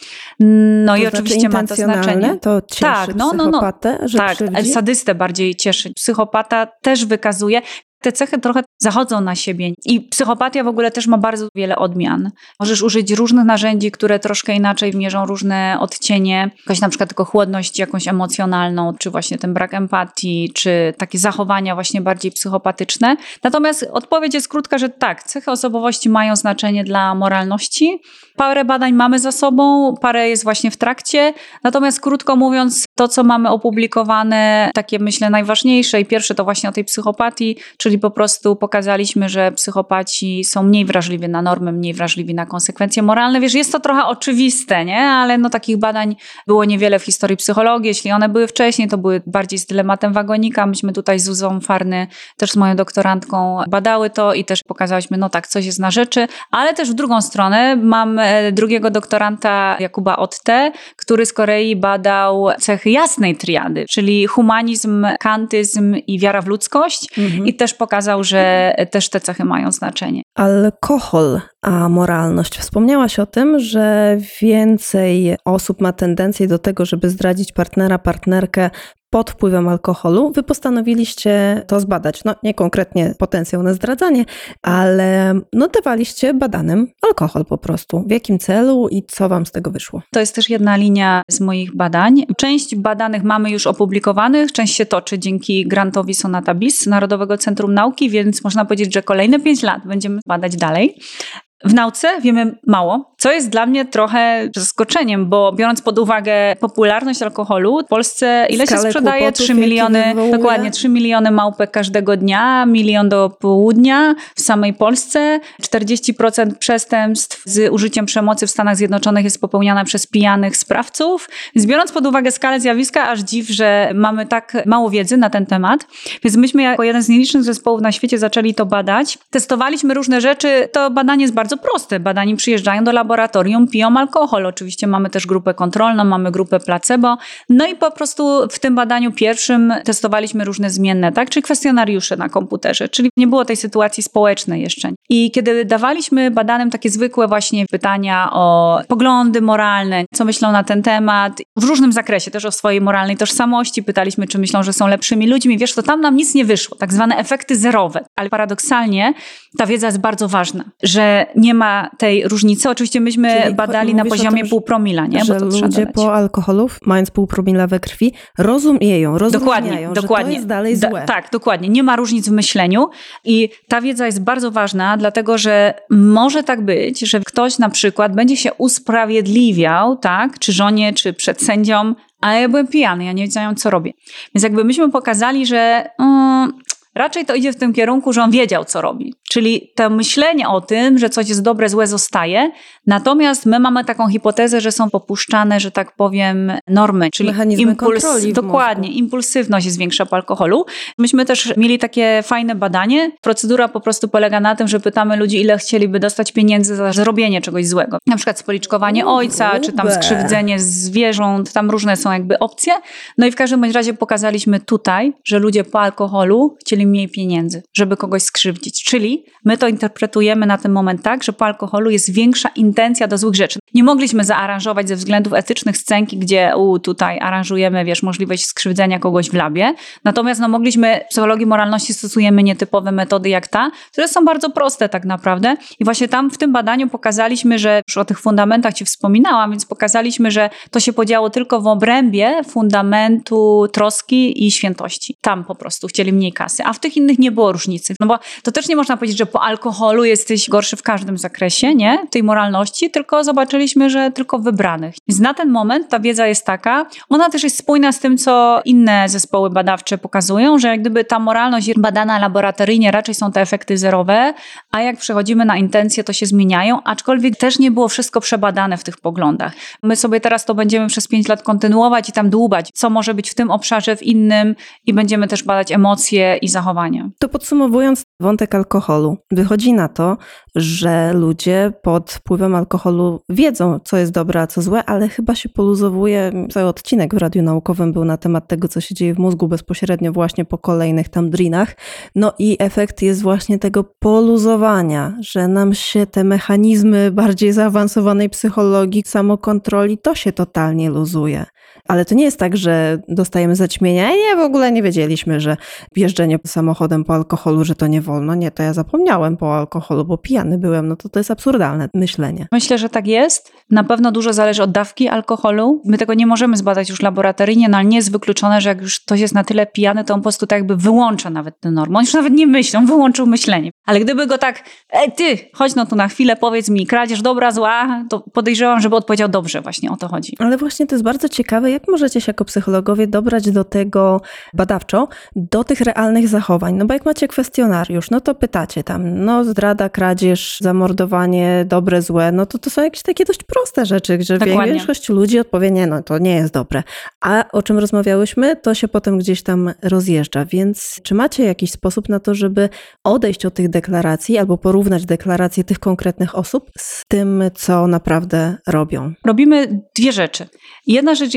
No to i znaczy oczywiście ma to znaczenie. To cieszy tak, no, no, no. psychopatę, że tak, krzywdzi? sadystę bardziej cieszy. Psychopata też wykazuje. Te cechy trochę zachodzą na siebie i psychopatia w ogóle też ma bardzo wiele odmian. Możesz użyć różnych narzędzi, które troszkę inaczej mierzą różne odcienie, jakaś na przykład tylko chłodność jakąś emocjonalną, czy właśnie ten brak empatii, czy takie zachowania właśnie bardziej psychopatyczne. Natomiast odpowiedź jest krótka, że tak, cechy osobowości mają znaczenie dla moralności. Parę badań mamy za sobą, parę jest właśnie w trakcie, natomiast krótko mówiąc, to co mamy opublikowane, takie myślę najważniejsze i pierwsze to właśnie o tej psychopatii, czyli po prostu pokazaliśmy, że psychopaci są mniej wrażliwi na normy, mniej wrażliwi na konsekwencje moralne. Wiesz, jest to trochę oczywiste, nie? Ale no takich badań było niewiele w historii psychologii. Jeśli one były wcześniej, to były bardziej z dylematem wagonika. Myśmy tutaj z Zuzą Farny, też z moją doktorantką badały to i też pokazałyśmy, no tak, coś jest na rzeczy, ale też w drugą stronę mam drugiego doktoranta Jakuba Otte, który z kolei badał cechy jasnej triady, czyli humanizm, kantyzm i wiara w ludzkość mhm. i też pokazał, że też te cechy mają znaczenie. Alkohol, a moralność. Wspomniałaś o tym, że więcej osób ma tendencję do tego, żeby zdradzić partnera, partnerkę pod wpływem alkoholu, wy postanowiliście to zbadać. No nie konkretnie potencjał na zdradzanie, ale no dawaliście badanym alkohol po prostu. W jakim celu i co wam z tego wyszło? To jest też jedna linia z moich badań. Część badanych mamy już opublikowanych, część się toczy dzięki grantowi Sonata Bis Narodowego Centrum Nauki, więc można powiedzieć, że kolejne pięć lat będziemy badać dalej. W nauce wiemy mało, co jest dla mnie trochę zaskoczeniem, bo biorąc pod uwagę popularność alkoholu, w Polsce ile się sprzedaje? trzy miliony, dokładnie trzy miliony małpek każdego dnia, milion do południa w samej Polsce. czterdzieści procent przestępstw z użyciem przemocy w Stanach Zjednoczonych jest popełniane przez pijanych sprawców. Więc biorąc pod uwagę skalę zjawiska, aż dziw, że mamy tak mało wiedzy na ten temat. Więc myśmy jako jeden z nielicznych zespołów na świecie zaczęli to badać. Testowaliśmy różne rzeczy. To badanie jest bardzo proste. Badani przyjeżdżają do laboratorium, piją alkohol. Oczywiście mamy też grupę kontrolną, mamy grupę placebo. No i po prostu w tym badaniu pierwszym testowaliśmy różne zmienne, tak? Czyli kwestionariusze na komputerze. Czyli nie było tej sytuacji społecznej jeszcze. I kiedy dawaliśmy badanym takie zwykłe właśnie pytania o poglądy moralne, co myślą na ten temat, w różnym zakresie, też o swojej moralnej tożsamości, pytaliśmy, czy myślą, że są lepszymi ludźmi. Wiesz, to tam nam nic nie wyszło. Tak zwane efekty zerowe. Ale paradoksalnie ta wiedza jest bardzo ważna, że nie ma tej różnicy. Oczywiście myśmy Czyli badali na poziomie tym, pół promila, nie? Że Bo to ludzie po alkoholu, mając pół promila we krwi, rozumieją, rozumieją, dokładnie, że dokładnie. to jest dalej złe. Da, tak, dokładnie. Nie ma różnic w myśleniu i ta wiedza jest bardzo ważna, dlatego że może tak być, że ktoś na przykład będzie się usprawiedliwiał, tak? Czy żonie, czy przed sędzią, ale ja byłem pijany, ja nie wiedziałam, co robię. Więc jakby myśmy pokazali, że mm, raczej to idzie w tym kierunku, że on wiedział, co robi. Czyli to myślenie o tym, że coś jest dobre, złe, zostaje. Natomiast my mamy taką hipotezę, że są popuszczane, że tak powiem, normy. Czyli mechanizmy impuls, kontroli w dokładnie, mózgu. Impulsywność jest większa po alkoholu. Myśmy też mieli takie fajne badanie. Procedura po prostu polega na tym, że pytamy ludzi, ile chcieliby dostać pieniędzy za zrobienie czegoś złego. Na przykład spoliczkowanie ojca, czy tam skrzywdzenie zwierząt. Tam różne są jakby opcje. No i w każdym bądź razie pokazaliśmy tutaj, że ludzie po alkoholu chcieli mniej pieniędzy, żeby kogoś skrzywdzić. Czyli my to interpretujemy na ten moment tak, że po alkoholu jest większa intencja do złych rzeczy. Nie mogliśmy zaaranżować ze względów etycznych scenki, gdzie u, tutaj aranżujemy, wiesz, możliwość skrzywdzenia kogoś w labie. Natomiast no, mogliśmy, w psychologii moralności stosujemy nietypowe metody jak ta, które są bardzo proste tak naprawdę. I właśnie tam w tym badaniu pokazaliśmy, że już o tych fundamentach ci wspominałam, więc pokazaliśmy, że to się podziało tylko w obrębie fundamentu troski i świętości. Tam po prostu chcieli mniej kasy, a w tych innych nie było różnicy. No bo to też nie można powiedzieć, że po alkoholu jesteś gorszy w każdym zakresie, nie? Tej moralności, tylko zobaczyliśmy, że tylko w wybranych. Więc na ten moment ta wiedza jest taka, ona też jest spójna z tym, co inne zespoły badawcze pokazują, że jak gdyby ta moralność badana laboratoryjnie raczej są te efekty zerowe, a jak przechodzimy na intencje, to się zmieniają, aczkolwiek też nie było wszystko przebadane w tych poglądach. My sobie teraz to będziemy przez pięć lat kontynuować i tam dłubać, co może być w tym obszarze, w innym i będziemy też badać emocje i zachowania. To podsumowując wątek alkoholu, wychodzi na to, że ludzie pod wpływem alkoholu wiedzą, co jest dobre, a co złe, ale chyba się poluzowuje. Cały odcinek w Radiu Naukowym był na temat tego, co się dzieje w mózgu bezpośrednio właśnie po kolejnych tam drinach. No i efekt jest właśnie tego poluzowania, że nam się te mechanizmy bardziej zaawansowanej psychologii, samokontroli, to się totalnie luzuje. Ale to nie jest tak, że dostajemy zaćmienia i nie, w ogóle nie wiedzieliśmy, że jeżdżenie samochodem po alkoholu, że to nie wolno. Nie, to ja zapomniałem po alkoholu, bo pijany byłem. No to to jest absurdalne myślenie. Myślę, że tak jest. Na pewno dużo zależy od dawki alkoholu. My tego nie możemy zbadać już laboratoryjnie, no ale nie jest wykluczone, że jak już ktoś jest na tyle pijany, to on po prostu tak jakby wyłącza nawet tę normę. On już nawet nie myśli, on wyłączył myślenie. Ale gdyby go tak, ej ty, chodź no tu na chwilę, powiedz mi, kradzież dobra, zła, to podejrzewam, żeby odpowiedział dobrze, właśnie o to chodzi. Ale właśnie to jest bardzo ciekawe, jak możecie się jako psychologowie dobrać do tego badawczo, do tych realnych zachowań. No bo jak macie kwestionariusz, no to pytacie tam, no zdrada, kradzież, zamordowanie, dobre, złe, no to to są jakieś takie dość proste rzeczy, że Dokładnie. Większość ludzi odpowie, nie, no to nie jest dobre. A o czym rozmawiałyśmy, to się potem gdzieś tam rozjeżdża. Więc czy macie jakiś sposób na to, żeby odejść od tych deklaracji albo porównać deklaracje tych konkretnych osób z tym, co naprawdę robią? Robimy dwie rzeczy. Jedna rzecz jest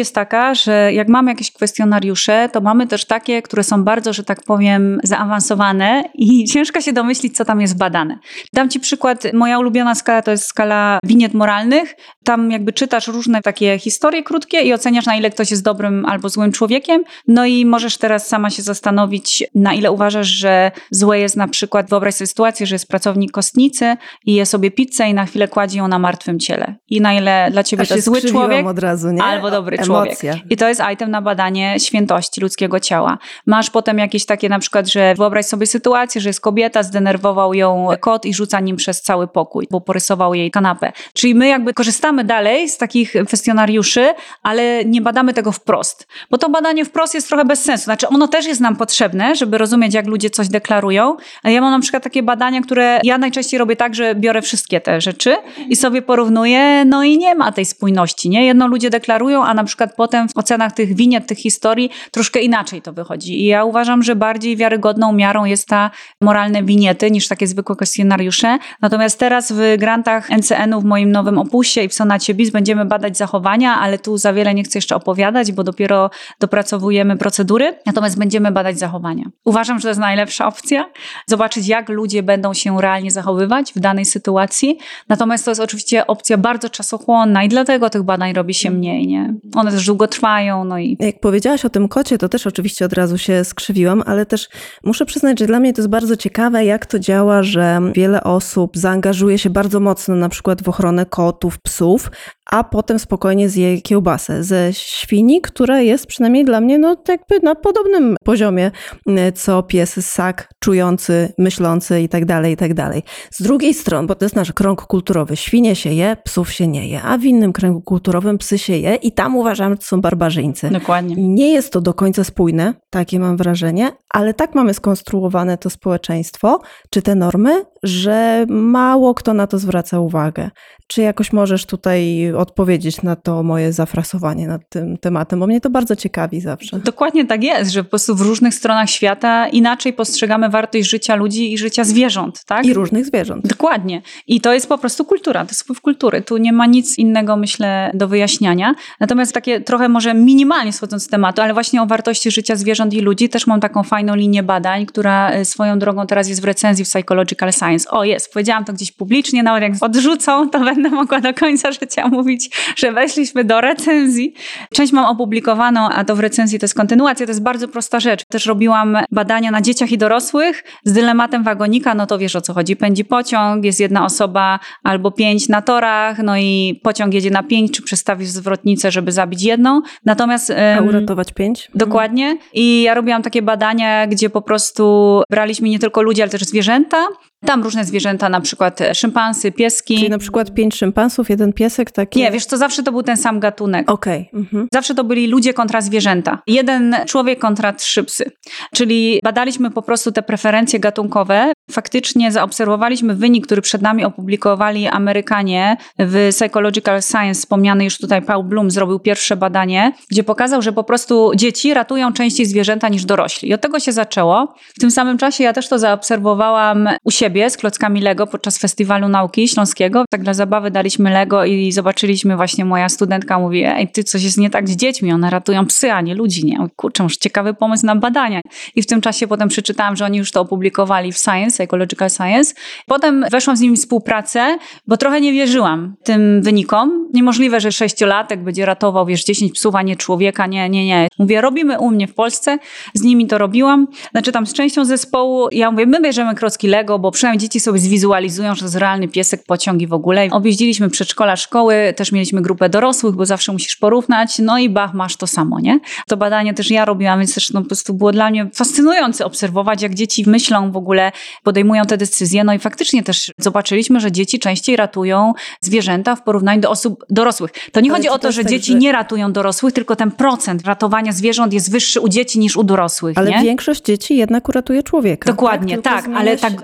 jest taka, że jak mamy jakieś kwestionariusze, to mamy też takie, które są bardzo, że tak powiem, zaawansowane i ciężko się domyślić, co tam jest badane. Dam ci przykład, moja ulubiona skala to jest skala winiet moralnych. Tam jakby czytasz różne takie historie krótkie i oceniasz, na ile ktoś jest dobrym albo złym człowiekiem. No i możesz teraz sama się zastanowić, na ile uważasz, że złe jest na przykład, wyobraź sobie sytuację, że jest pracownik kostnicy i je sobie pizzę i na chwilę kładzie ją na martwym ciele. I na ile dla ciebie Aż to jest zły człowiek od razu, nie? albo dobry Emocje. człowiek. I to jest item na badanie świętości ludzkiego ciała. Masz potem jakieś takie na przykład, że wyobraź sobie sytuację, że jest kobieta, zdenerwował ją kot i rzuca nim przez cały pokój, bo porysował jej kanapę. Czyli my jakby korzystamy dalej z takich kwestionariuszy, ale nie badamy tego wprost. Bo to badanie wprost jest trochę bez sensu. Znaczy ono też jest nam potrzebne, żeby rozumieć, jak ludzie coś deklarują. Ale ja mam na przykład takie badania, które ja najczęściej robię tak, że biorę wszystkie te rzeczy i sobie porównuję, no i nie ma tej spójności, nie? Jedno ludzie deklarują, a na przykład potem w ocenach tych winiet, tych historii troszkę inaczej to wychodzi. I ja uważam, że bardziej wiarygodną miarą jest ta moralne winiety niż takie zwykłe kwestionariusze. Natomiast teraz w grantach N C N-u w moim nowym opusie i w Sonacie B I S będziemy badać zachowania, ale tu za wiele nie chcę jeszcze opowiadać, bo dopiero dopracowujemy procedury. Natomiast będziemy badać zachowania. Uważam, że to jest najlepsza opcja. Zobaczyć, jak ludzie będą się realnie zachowywać w danej sytuacji. Natomiast to jest oczywiście opcja bardzo czasochłonna i dlatego tych badań robi się mniej, nie? One też długo trwają, no i... Jak powiedziałaś o tym kocie, to też oczywiście od razu się skrzywiłam, ale też muszę przyznać, że dla mnie to jest bardzo ciekawe, jak to działa, że wiele osób zaangażuje się bardzo mocno na przykład w ochronę kotów, psów, a potem spokojnie zje kiełbasę ze świni, która jest przynajmniej dla mnie no jakby na podobnym poziomie, co pies ssak, czujący, myślący i tak dalej, i tak dalej. Z drugiej strony, bo to jest nasz krąg kulturowy, świnie się je, psów się nie je, a w innym kręgu kulturowym psy się je i tam uważam, że to są barbarzyńcy. Dokładnie. Nie jest to do końca spójne, takie mam wrażenie, ale tak mamy skonstruowane to społeczeństwo, czy te normy, że mało kto na to zwraca uwagę. Czy jakoś możesz tutaj odpowiedzieć na to moje zafrasowanie nad tym tematem, bo mnie to bardzo ciekawi zawsze. Dokładnie tak jest, że po prostu w różnych stronach świata inaczej postrzegamy wartość życia ludzi i życia zwierząt, tak? I różnych zwierząt. Dokładnie. I to jest po prostu kultura, to jest wpływ kultury. Tu nie ma nic innego, myślę, do wyjaśniania. Natomiast takie trochę może minimalnie schodząc z tematu, ale właśnie o wartości życia zwierząt i ludzi też mam taką fajną linię badań, która swoją drogą teraz jest w recenzji w Psychological Science. O, jest, powiedziałam to gdzieś publicznie, nawet jak odrzucą, to będę mogła do końca życia mówić, że weszliśmy do recenzji. Część mam opublikowaną, a to w recenzji to jest kontynuacja. To jest bardzo prosta rzecz. Też robiłam badania na dzieciach i dorosłych z dylematem wagonika, no to wiesz, o co chodzi. Pędzi pociąg, jest jedna osoba albo pięć na torach, no i pociąg jedzie na pięć, czy przestawisz zwrotnicę, żeby zabić jedną. Natomiast... A uratować pięć? Dokładnie. I ja robiłam takie badania, gdzie po prostu braliśmy nie tylko ludzi, ale też zwierzęta. Tam różne zwierzęta, na przykład szympansy, pieski. Czyli na przykład pięć szympansów, jeden piesek, taki... Nie, wiesz co, zawsze to był ten sam gatunek. Okej. Okay. Mhm. Zawsze to byli ludzie kontra zwierzęta. Jeden człowiek kontra trzy psy. Czyli badaliśmy po prostu te preferencje gatunkowe. Faktycznie zaobserwowaliśmy wynik, który przed nami opublikowali Amerykanie w Psychological Science. Wspomniany już tutaj Paul Bloom zrobił pierwsze badanie, gdzie pokazał, że po prostu dzieci ratują częściej zwierzęta niż dorośli. I od tego się zaczęło. W tym samym czasie ja też to zaobserwowałam u siebie z klockami Lego podczas Festiwalu Nauki Śląskiego. Tak dla zabawy daliśmy Lego i zobaczyliśmy właśnie, moja studentka mówi, ej, ty, coś jest nie tak z dziećmi, one ratują psy, a nie ludzi, nie? Kurczę, może ciekawy pomysł na badania. I w tym czasie potem przeczytałam, że oni już to opublikowali w Science, Psychological Science. Potem weszłam z nimi w współpracę, bo trochę nie wierzyłam tym wynikom. Niemożliwe, że sześciolatek będzie ratował, wiesz, dziesięć psów, a nie człowieka. Nie, nie, nie. Mówię, robimy u mnie w Polsce, z nimi to robiłam. Znaczy tam z częścią zespołu, ja mówię, my bierzemy klocki Lego, bo przynajmniej dzieci sobie zwizualizują, że to jest realny piesek, pociąg i w ogóle. Objeździliśmy przedszkola, szkoły, też mieliśmy grupę dorosłych, bo zawsze musisz porównać, no i bach, masz to samo, nie? To badanie też ja robiłam, więc też no, po prostu było dla mnie fascynujące obserwować, jak dzieci myślą w ogóle, podejmują te decyzje, no i faktycznie też zobaczyliśmy, że dzieci częściej ratują zwierzęta w porównaniu do osób dorosłych. To nie Ale chodzi to o to, że tak, dzieci że... nie ratują dorosłych, tylko ten procent ratowania zwierząt jest wyższy u dzieci niż u dorosłych, Ale nie? większość dzieci jednak uratuje człowieka. Dokładnie, tak, tak, ale ta liczba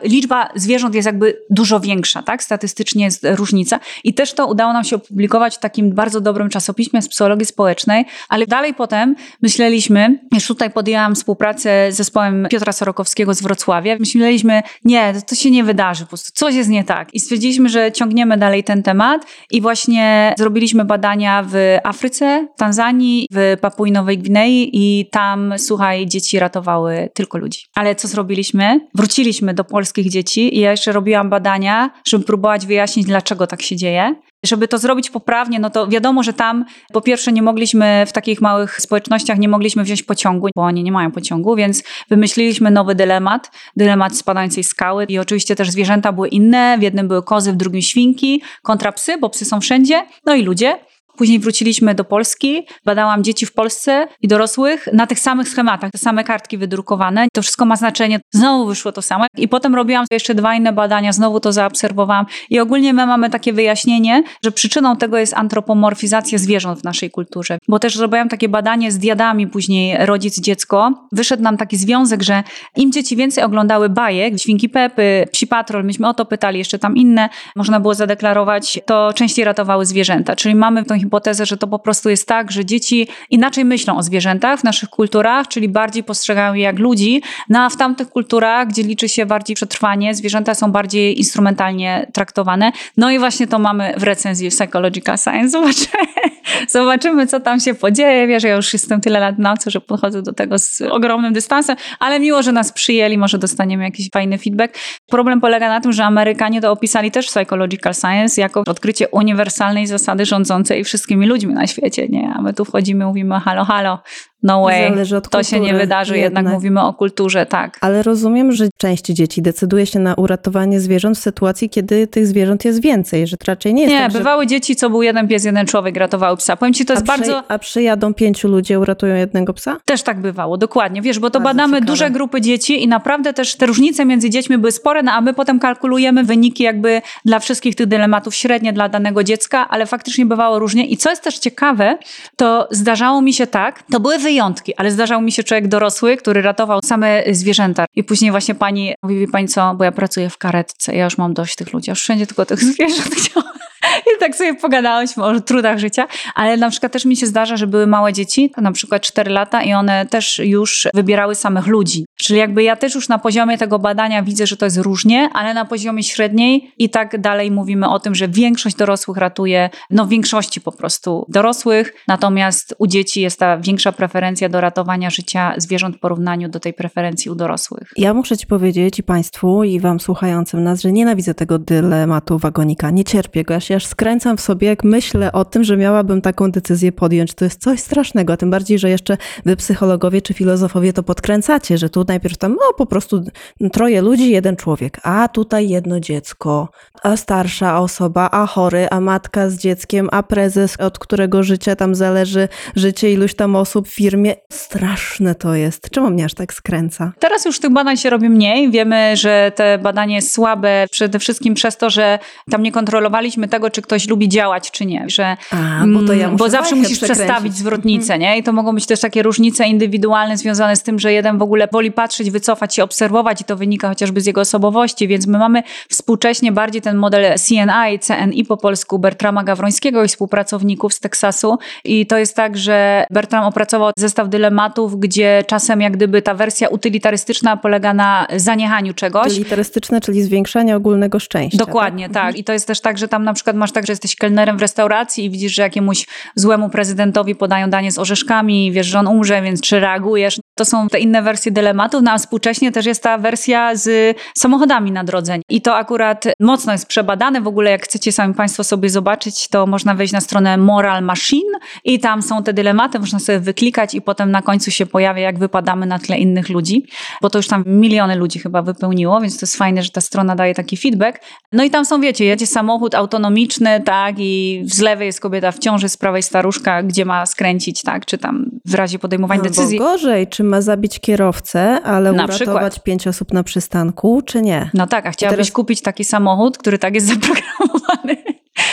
liczba zwierząt jest jakby dużo większa, tak? Statystycznie jest różnica. I też to udało nam się opublikować w takim bardzo dobrym czasopiśmie z psychologii społecznej, ale dalej potem myśleliśmy, już tutaj podjęłam współpracę z zespołem Piotra Sorokowskiego z Wrocławia, myśleliśmy, nie, to się nie wydarzy, po prostu coś jest nie tak. I stwierdziliśmy, że ciągniemy dalej ten temat i właśnie zrobiliśmy badania w Afryce, w Tanzanii, w Papui Nowej Gwinei i tam, słuchaj, dzieci ratowały tylko ludzi. Ale co zrobiliśmy? Wróciliśmy do polskich dzieci i ja jeszcze robiłam badania, żeby próbować wyjaśnić, dlaczego tak się dzieje. Żeby to zrobić poprawnie, no to wiadomo, że tam po pierwsze nie mogliśmy, w takich małych społecznościach nie mogliśmy wziąć pociągu, bo oni nie mają pociągu, więc wymyśliliśmy nowy dylemat, dylemat spadającej skały i oczywiście też zwierzęta były inne, w jednym były kozy, w drugim świnki, kontra psy, bo psy są wszędzie, no i ludzie. Później wróciliśmy do Polski, badałam dzieci w Polsce i dorosłych na tych samych schematach, te same kartki wydrukowane. To wszystko ma znaczenie. Znowu wyszło to samo. I potem robiłam jeszcze dwa inne badania, znowu to zaobserwowałam. I ogólnie my mamy takie wyjaśnienie, że przyczyną tego jest antropomorfizacja zwierząt w naszej kulturze. Bo też zrobiłam takie badanie z diadami później rodzic-dziecko. Wyszedł nam taki związek, że im dzieci więcej oglądały bajek, Świnki Pepy, Psi Patrol, myśmy o to pytali, jeszcze tam inne, można było zadeklarować, to częściej ratowały zwierzęta. Czyli mamy tą hipotezę, że to po prostu jest tak, że dzieci inaczej myślą o zwierzętach w naszych kulturach, czyli bardziej postrzegają je jak ludzi, no a w tamtych kulturach, gdzie liczy się bardziej przetrwanie, zwierzęta są bardziej instrumentalnie traktowane. No i właśnie to mamy w recenzji w Psychological Science. Zobaczymy, zobaczymy co tam się podzieje. Wiesz, ja już jestem tyle lat w nauce, że podchodzę do tego z ogromnym dystansem, ale miło, że nas przyjęli, może dostaniemy jakiś fajny feedback. Problem polega na tym, że Amerykanie to opisali też w Psychological Science jako odkrycie uniwersalnej zasady rządzącej wszystkimi ludźmi na świecie, nie? A my tu wchodzimy, mówimy halo, halo, no way, to się nie wydarzy, jednak. jednak mówimy o kulturze, tak. Ale rozumiem, że część dzieci decyduje się na uratowanie zwierząt w sytuacji, kiedy tych zwierząt jest więcej, że raczej nie jest Nie, tak, że... bywały dzieci, co był jeden pies, jeden człowiek, ratowały psa. Powiem ci, to jest a przy, bardzo... A przyjadą pięciu ludzi, uratują jednego psa? Też tak bywało, dokładnie. Wiesz, bo to Bardzo badamy ciekawe. duże grupy dzieci i naprawdę też te różnice między dziećmi były spore, no a my potem kalkulujemy wyniki jakby dla wszystkich tych dylematów średnie dla danego dziecka, ale faktycznie bywało różnie. I co jest też ciekawe, to zdarzało mi się tak, to były wyjątki, ale zdarzało mi się człowiek dorosły, który ratował same zwierzęta. I później właśnie pani mówi, wie pani co, bo ja pracuję w karetce, ja już mam dość tych ludzi, ja już wszędzie tylko tych zwierząt chciałam. I tak sobie pogadałyśmy o trudach życia, ale na przykład też mi się zdarza, że były małe dzieci, na przykład cztery lata i one też już wybierały samych ludzi. Czyli jakby ja też już na poziomie tego badania widzę, że to jest różnie, ale na poziomie średniej i tak dalej mówimy o tym, że większość dorosłych ratuje, no w większości po prostu dorosłych, natomiast u dzieci jest ta większa preferencja do ratowania życia zwierząt w porównaniu do tej preferencji u dorosłych. Ja muszę ci powiedzieć i państwu i wam słuchającym nas, że nienawidzę tego dylematu wagonika, nie cierpię go, ja się aż skręcam w sobie, jak myślę o tym, że miałabym taką decyzję podjąć. To jest coś strasznego, tym bardziej, że jeszcze wy psychologowie czy filozofowie to podkręcacie, że tu najpierw tam no po prostu troje ludzi, jeden człowiek, a tutaj jedno dziecko, a starsza osoba, a chory, a matka z dzieckiem, a prezes, od którego życia tam zależy życie iluś tam osób w firmie. Straszne to jest. Czemu mnie aż tak skręca? Teraz już tych badań się robi mniej. Wiemy, że te badanie jest słabe przede wszystkim przez to, że tam nie kontrolowaliśmy tego, czy ktoś lubi działać, czy nie. Że, A, bo to ja muszę bo zawsze musisz przekręcić. przestawić zwrotnicę, nie? I to mogą być też takie różnice indywidualne związane z tym, że jeden w ogóle woli patrzeć, wycofać się, obserwować i to wynika chociażby z jego osobowości, więc my mamy współcześnie bardziej ten model C N I, C N I po polsku, Bertrama Gawrońskiego i współpracowników z Teksasu i to jest tak, że Bertram opracował zestaw dylematów, gdzie czasem jak gdyby ta wersja utylitarystyczna polega na zaniechaniu czegoś. Utylitarystyczne, czyli zwiększanie ogólnego szczęścia. Dokładnie, tak? tak. I to jest też tak, że tam na przykład masz tak, że jesteś kelnerem w restauracji i widzisz, że jakiemuś złemu prezydentowi podają danie z orzeszkami, wiesz, że on umrze, więc czy reagujesz? To są te inne wersje dylematów, no a współcześnie też jest ta wersja z samochodami na drodze. I to akurat mocno jest przebadane. W ogóle jak chcecie sami państwo sobie zobaczyć, to można wejść na stronę Moral Machine i tam są te dylematy, można sobie wyklikać i potem na końcu się pojawia, jak wypadamy na tle innych ludzi, bo to już tam miliony ludzi chyba wypełniło, więc to jest fajne, że ta strona daje taki feedback. No i tam są, wiecie, jedzie samochód autonomiczny, tak, i z lewej jest kobieta w ciąży, z prawej staruszka, gdzie ma skręcić, tak, czy tam w razie podejmowania no, decyzji. Bo gorzej, czy ma zabić kierowcę, ale na uratować przykład. pięć osób na przystanku, czy nie? No tak, a chciałabyś teraz... kupić taki samochód, który tak jest zaprogramowany,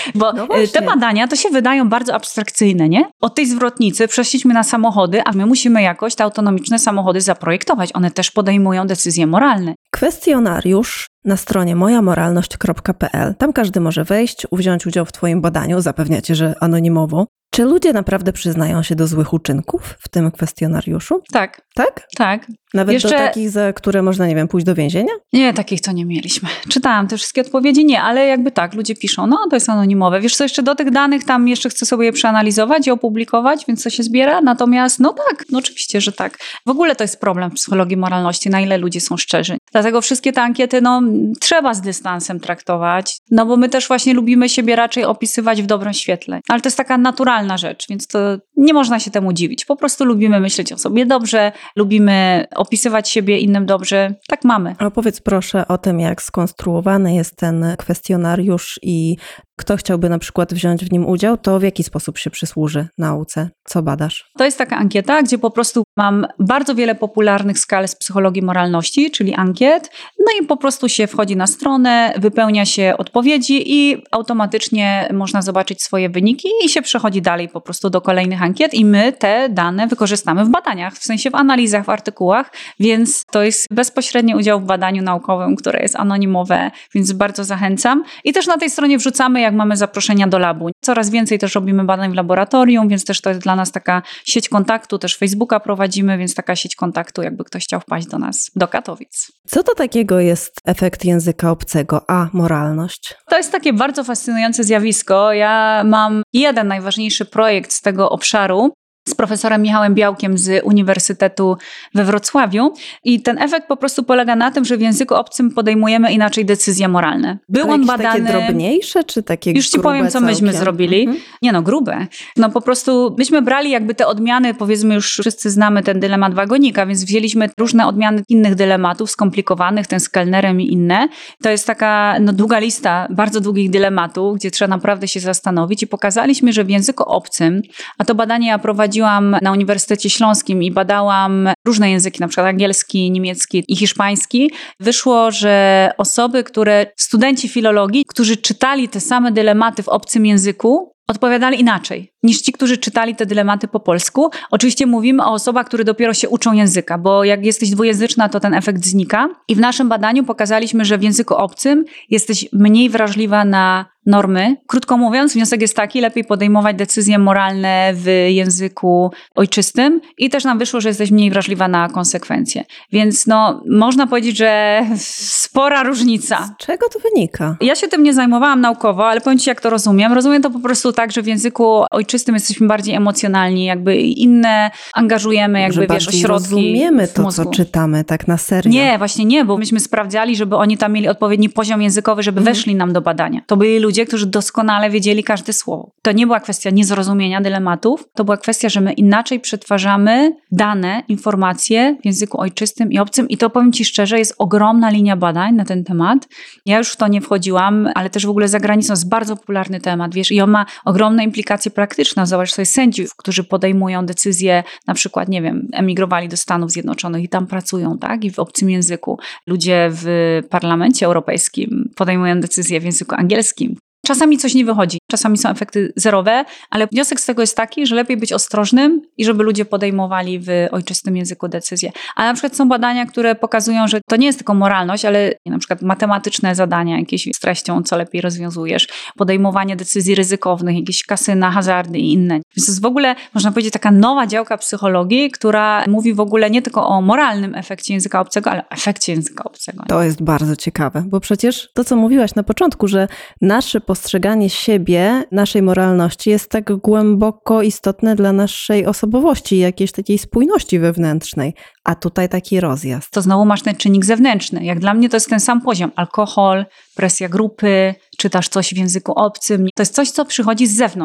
Bo No y, właśnie. te badania to się wydają bardzo abstrakcyjne, nie? Od tej zwrotnicy przeszliśmy na samochody, a my musimy jakoś te autonomiczne samochody zaprojektować. One też podejmują decyzje moralne. Kwestionariusz na stronie moja moralność kropka p l. Tam każdy może wejść, wziąć udział w twoim badaniu, zapewniacie, że anonimowo. Czy ludzie naprawdę przyznają się do złych uczynków w tym kwestionariuszu? Tak, Tak? tak. Nawet Jeszcze- do takich, za które można, nie wiem, pójść do więzienia? Nie, takich to nie mieliśmy. Czytałam te wszystkie odpowiedzi, nie, ale jakby tak, ludzie piszą, no to jest anonimowe. Wiesz co, jeszcze do tych danych tam jeszcze chcę sobie je przeanalizować i opublikować, więc to się zbiera. Natomiast no tak, no oczywiście, że tak. W ogóle to jest problem w psychologii moralności, na ile ludzie są szczerzy. Dlatego wszystkie te ankiety, no trzeba z dystansem traktować, no bo my też właśnie lubimy siebie raczej opisywać w dobrym świetle. Ale to jest taka naturalna rzecz, więc to nie można się temu dziwić. Po prostu lubimy myśleć o sobie dobrze, lubimy opisywać siebie innym dobrze. Tak mamy. A opowiedz proszę o tym, jak skonstruowany jest ten kwestionariusz i kto chciałby na przykład wziąć w nim udział, to w jaki sposób się przysłuży nauce? Co badasz? To jest taka ankieta, gdzie po prostu mam bardzo wiele popularnych skal z psychologii moralności, czyli ankiet, no i po prostu się wchodzi na stronę, wypełnia się odpowiedzi i automatycznie można zobaczyć swoje wyniki i się przechodzi dalej po prostu do kolejnych ankiet i my te dane wykorzystamy w badaniach, w sensie w analizach, w artykułach, więc to jest bezpośredni udział w badaniu naukowym, które jest anonimowe, więc bardzo zachęcam. I też na tej stronie wrzucamy, jak mamy zaproszenia do labu. Coraz więcej też robimy badań w laboratorium, więc też to jest dla nas taka sieć kontaktu, też Facebooka prowadzimy, więc taka sieć kontaktu, jakby ktoś chciał wpaść do nas, do Katowic. Co to takiego jest efekt języka obcego, a moralność? To jest takie bardzo fascynujące zjawisko. Ja mam jeden najważniejszy projekt z tego obszaru, z profesorem Michałem Białkiem z Uniwersytetu we Wrocławiu i ten efekt po prostu polega na tym, że w języku obcym podejmujemy inaczej decyzje moralne. Był Ale on jakieś badany... takie drobniejsze, czy takie Już ci grube powiem, co myśmy całkiem? zrobili. Mhm. Nie no, grube. No po prostu myśmy brali jakby te odmiany, powiedzmy już wszyscy znamy ten dylemat wagonika, więc wzięliśmy różne odmiany innych dylematów, skomplikowanych, ten z kelnerem i inne. To jest taka no, długa lista bardzo długich dylematów, gdzie trzeba naprawdę się zastanowić i pokazaliśmy, że w języku obcym, a to badanie ja prowadziłam na Uniwersytecie Śląskim i badałam różne języki, na przykład angielski, niemiecki i hiszpański, wyszło, że osoby, które, studenci filologii, którzy czytali te same dylematy w obcym języku, odpowiadali inaczej niż ci, którzy czytali te dylematy po polsku. Oczywiście mówimy o osobach, które dopiero się uczą języka, bo jak jesteś dwujęzyczna, to ten efekt znika. I w naszym badaniu pokazaliśmy, że w języku obcym jesteś mniej wrażliwa na normy. Krótko mówiąc, wniosek jest taki, lepiej podejmować decyzje moralne w języku ojczystym i też nam wyszło, że jesteś mniej wrażliwa na konsekwencje. Więc no, można powiedzieć, że spora różnica. Z czego to wynika? Ja się tym nie zajmowałam naukowo, ale powiem ci, jak to rozumiem. Rozumiem to po prostu tak, że w języku ojczystym jesteśmy bardziej emocjonalni, jakby inne angażujemy, jakby że wiesz, bardziej ośrodki rozumiemy w to, mózgu. co czytamy, tak na serio. Nie, właśnie nie, bo myśmy sprawdzali, żeby oni tam mieli odpowiedni poziom językowy, żeby Mhm. weszli nam do badania. To byli ludzie, którzy doskonale wiedzieli każde słowo. To nie była kwestia niezrozumienia dylematów, to była kwestia, że my inaczej przetwarzamy dane, informacje w języku ojczystym i obcym i to powiem ci szczerze, jest ogromna linia badań na ten temat. Ja już w to nie wchodziłam, ale też w ogóle za granicą jest bardzo popularny temat, wiesz, i on ma ogromne implikacje praktyczne. Zobacz sobie sędziów, którzy podejmują decyzje, na przykład, nie wiem, emigrowali do Stanów Zjednoczonych i tam pracują, tak, i w obcym języku. Ludzie w Parlamencie Europejskim podejmują decyzje w języku angielskim. Czasami coś nie wychodzi, czasami są efekty zerowe, ale wniosek z tego jest taki, że lepiej być ostrożnym i żeby ludzie podejmowali w ojczystym języku decyzje. A na przykład są badania, które pokazują, że to nie jest tylko moralność, ale na przykład matematyczne zadania jakieś z treścią, co lepiej rozwiązujesz, podejmowanie decyzji ryzykownych, jakieś kasyna, hazardy i inne. Więc to jest w ogóle, można powiedzieć, taka nowa działka psychologii, która mówi w ogóle nie tylko o moralnym efekcie języka obcego, ale o efekcie języka obcego. To jest bardzo ciekawe, bo przecież to, co mówiłaś na początku, że nasze postrzeganie siebie, naszej moralności jest tak głęboko istotne dla naszej osobowości, jakiejś takiej spójności wewnętrznej, a tutaj taki rozjazd. To znowu masz ten czynnik zewnętrzny. Jak dla mnie to jest ten sam poziom. Alkohol, presja grupy, czytasz coś w języku obcym. To jest coś, co przychodzi z zewnątrz.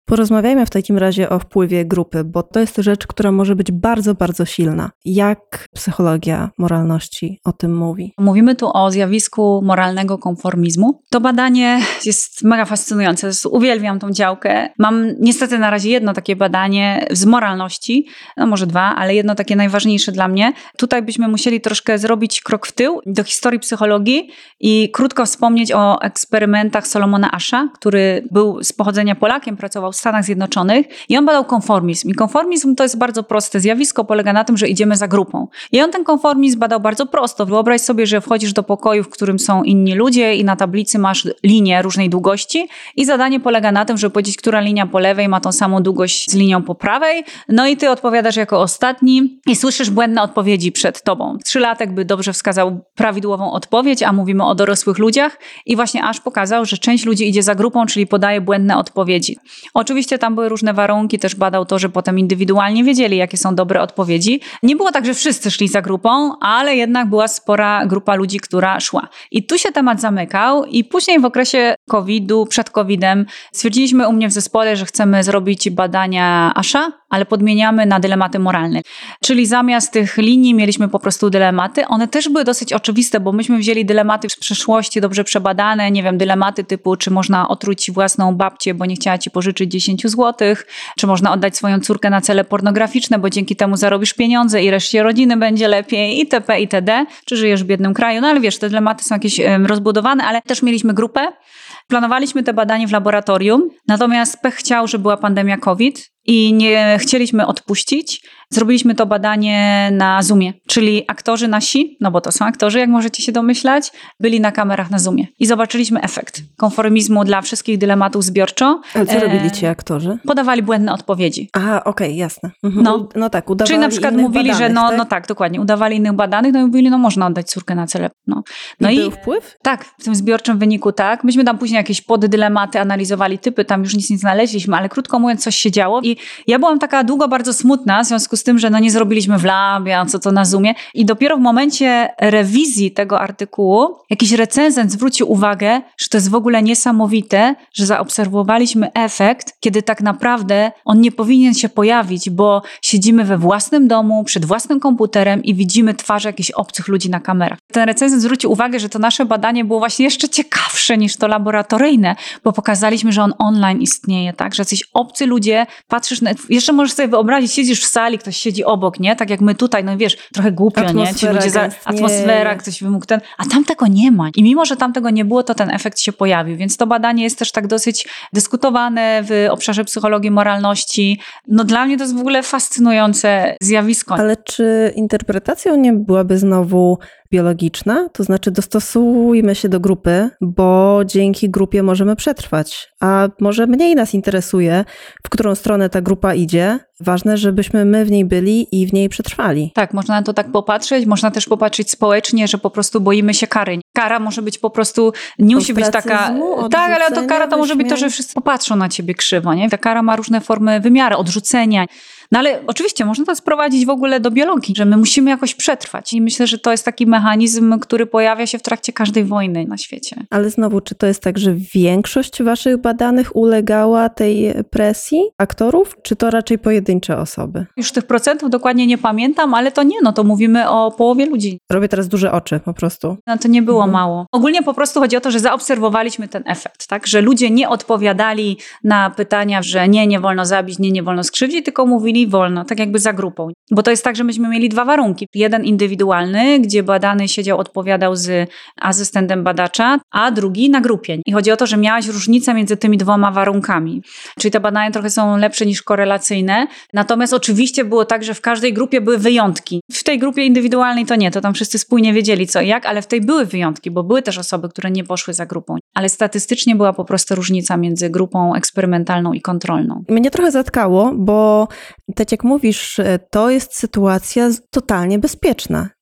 Porozmawiajmy w takim razie o wpływie grupy, bo to jest rzecz, która może być bardzo, bardzo silna. Jak psychologia moralności o tym mówi? Mówimy tu o zjawisku moralnego konformizmu. To badanie jest mega fascynujące. Uwielbiam tą działkę. Mam niestety na razie jedno takie badanie z moralności, no może dwa, ale jedno takie najważniejsze dla mnie. Tutaj byśmy musieli troszkę zrobić krok w tył do historii psychologii i krótko wspomnieć o eksperymentach Solomona Asha, który był z pochodzenia Polakiem, pracował w Stanach Zjednoczonych i on badał konformizm. I konformizm to jest bardzo proste zjawisko, polega na tym, że idziemy za grupą. I on ten konformizm badał bardzo prosto. Wyobraź sobie, że wchodzisz do pokoju, w którym są inni ludzie i na tablicy masz linię różnej długości i zadanie polega na tym, żeby powiedzieć, która linia po lewej ma tą samą długość z linią po prawej. No i ty odpowiadasz jako ostatni i słyszysz błędne odpowiedzi przed tobą. Trzylatek by dobrze wskazał prawidłową odpowiedź, a mówimy o dorosłych ludziach i właśnie Ash pokazał, że część ludzi idzie za grupą, czyli podaje błędne odpowiedzi. Oczywiście tam były różne warunki, też badał to, że potem indywidualnie wiedzieli, jakie są dobre odpowiedzi. Nie było tak, że wszyscy szli za grupą, ale jednak była spora grupa ludzi, która szła. I tu się temat zamykał i później w okresie kowida, przed kowidem stwierdziliśmy u mnie w zespole, że chcemy zrobić badania Asha, ale podmieniamy na dylematy moralne. Czyli zamiast tych linii mieliśmy po prostu dylematy. One też były dosyć oczywiste, bo myśmy wzięli dylematy z przeszłości dobrze przebadane, nie wiem, dylematy typu, czy można otruć ci własną babcię, bo nie chciała ci pożyczyć dziesięć złotych, czy można oddać swoją córkę na cele pornograficzne, bo dzięki temu zarobisz pieniądze i reszcie rodziny będzie lepiej, itp., itd., czy żyjesz w biednym kraju. No ale wiesz, te dylematy są jakieś um, rozbudowane, ale też mieliśmy grupę. Planowaliśmy te badanie w laboratorium, natomiast pech chciał, że była pandemia COVID i nie chcieliśmy odpuścić. Zrobiliśmy to badanie na Zoomie, czyli aktorzy nasi, no bo to są aktorzy, jak możecie się domyślać, byli na kamerach na Zoomie i zobaczyliśmy efekt konformizmu dla wszystkich dylematów zbiorczo. Ale co robili ci aktorzy? Podawali błędne odpowiedzi. Aha, okej, okay, jasne. Mhm. No, no tak, udawali czyli na przykład mówili, badanych, że no tak? no tak, dokładnie, udawali innych badanych, no i mówili, no można oddać córkę na cele. No, no I i był wpływ? Tak, w tym zbiorczym wyniku tak. Myśmy tam później jakieś poddylematy analizowali, typy, tam już nic nie znaleźliśmy, ale krótko mówiąc coś się działo i ja byłam taka długo bardzo smutna w związku z tym, że no nie zrobiliśmy w labie, a co to na Zoomie i dopiero w momencie rewizji tego artykułu jakiś recenzent zwrócił uwagę, że to jest w ogóle niesamowite, że zaobserwowaliśmy efekt, kiedy tak naprawdę on nie powinien się pojawić, bo siedzimy we własnym domu, przed własnym komputerem i widzimy twarze jakichś obcych ludzi na kamerach. Ten recenzent zwrócił uwagę, że to nasze badanie było właśnie jeszcze ciekawsze niż to laboratoryjne, bo pokazaliśmy, że on online istnieje, tak? Że jacyś obcy ludzie, patrzysz na... Jeszcze możesz sobie wyobrazić, siedzisz w sali, ktoś siedzi obok, nie? Tak jak my tutaj, no wiesz, trochę głupio, nie? Ci ludzie za... Atmosfera, ktoś wymógł ten... A tam tego nie ma. I mimo, że tam tego nie było, to ten efekt się pojawił. Więc to badanie jest też tak dosyć dyskutowane w obszarze psychologii moralności. No dla mnie to jest w ogóle fascynujące zjawisko. Ale czy interpretacją nie byłaby znowu biologiczna? To znaczy dostosujmy się do grupy, bo dzięki grupie możemy przetrwać. A może mniej nas interesuje, w którą stronę ta grupa idzie. Ważne, żebyśmy my w niej byli i w niej przetrwali. Tak, można na to tak popatrzeć. Można też popatrzeć społecznie, że po prostu boimy się kary. Kara może być po prostu, nie musi być taka... Tak, ale to kara to może być to, że wszyscy popatrzą na ciebie krzywo, nie? Ta kara ma różne formy wymiary, odrzucenia. No ale oczywiście można to sprowadzić w ogóle do biologii, że my musimy jakoś przetrwać. I myślę, że to jest taki mechanizm, który pojawia się w trakcie każdej wojny na świecie. Ale znowu, czy to jest tak, że większość waszych badanych ulegała tej presji aktorów, czy to raczej pojedyncze osoby? Już tych procentów dokładnie nie pamiętam, ale to nie, no to mówimy o połowie ludzi. Robię teraz duże oczy po prostu. No to nie było mhm. mało. Ogólnie po prostu chodzi o to, że zaobserwowaliśmy ten efekt, tak? Że ludzie nie odpowiadali na pytania, że nie, nie wolno zabić, nie, nie wolno skrzywdzić, tylko mówili wolno, tak jakby za grupą. Bo to jest tak, że myśmy mieli dwa warunki. Jeden indywidualny, gdzie badany siedział, odpowiadał z asystentem badacza, a drugi na grupie. I chodzi o to, że miałaś różnicę między tymi dwoma warunkami. Czyli te badania trochę są lepsze niż korelacyjne. Natomiast oczywiście było tak, że w każdej grupie były wyjątki. W tej grupie indywidualnej to nie, to tam wszyscy spójnie wiedzieli co i jak, ale w tej były wyjątki, bo były też osoby, które nie poszły za grupą. Ale statystycznie była po prostu różnica między grupą eksperymentalną i kontrolną. Mnie trochę zatkało, bo tak jak mówisz, to jest sytuacja totalnie bezpieczna.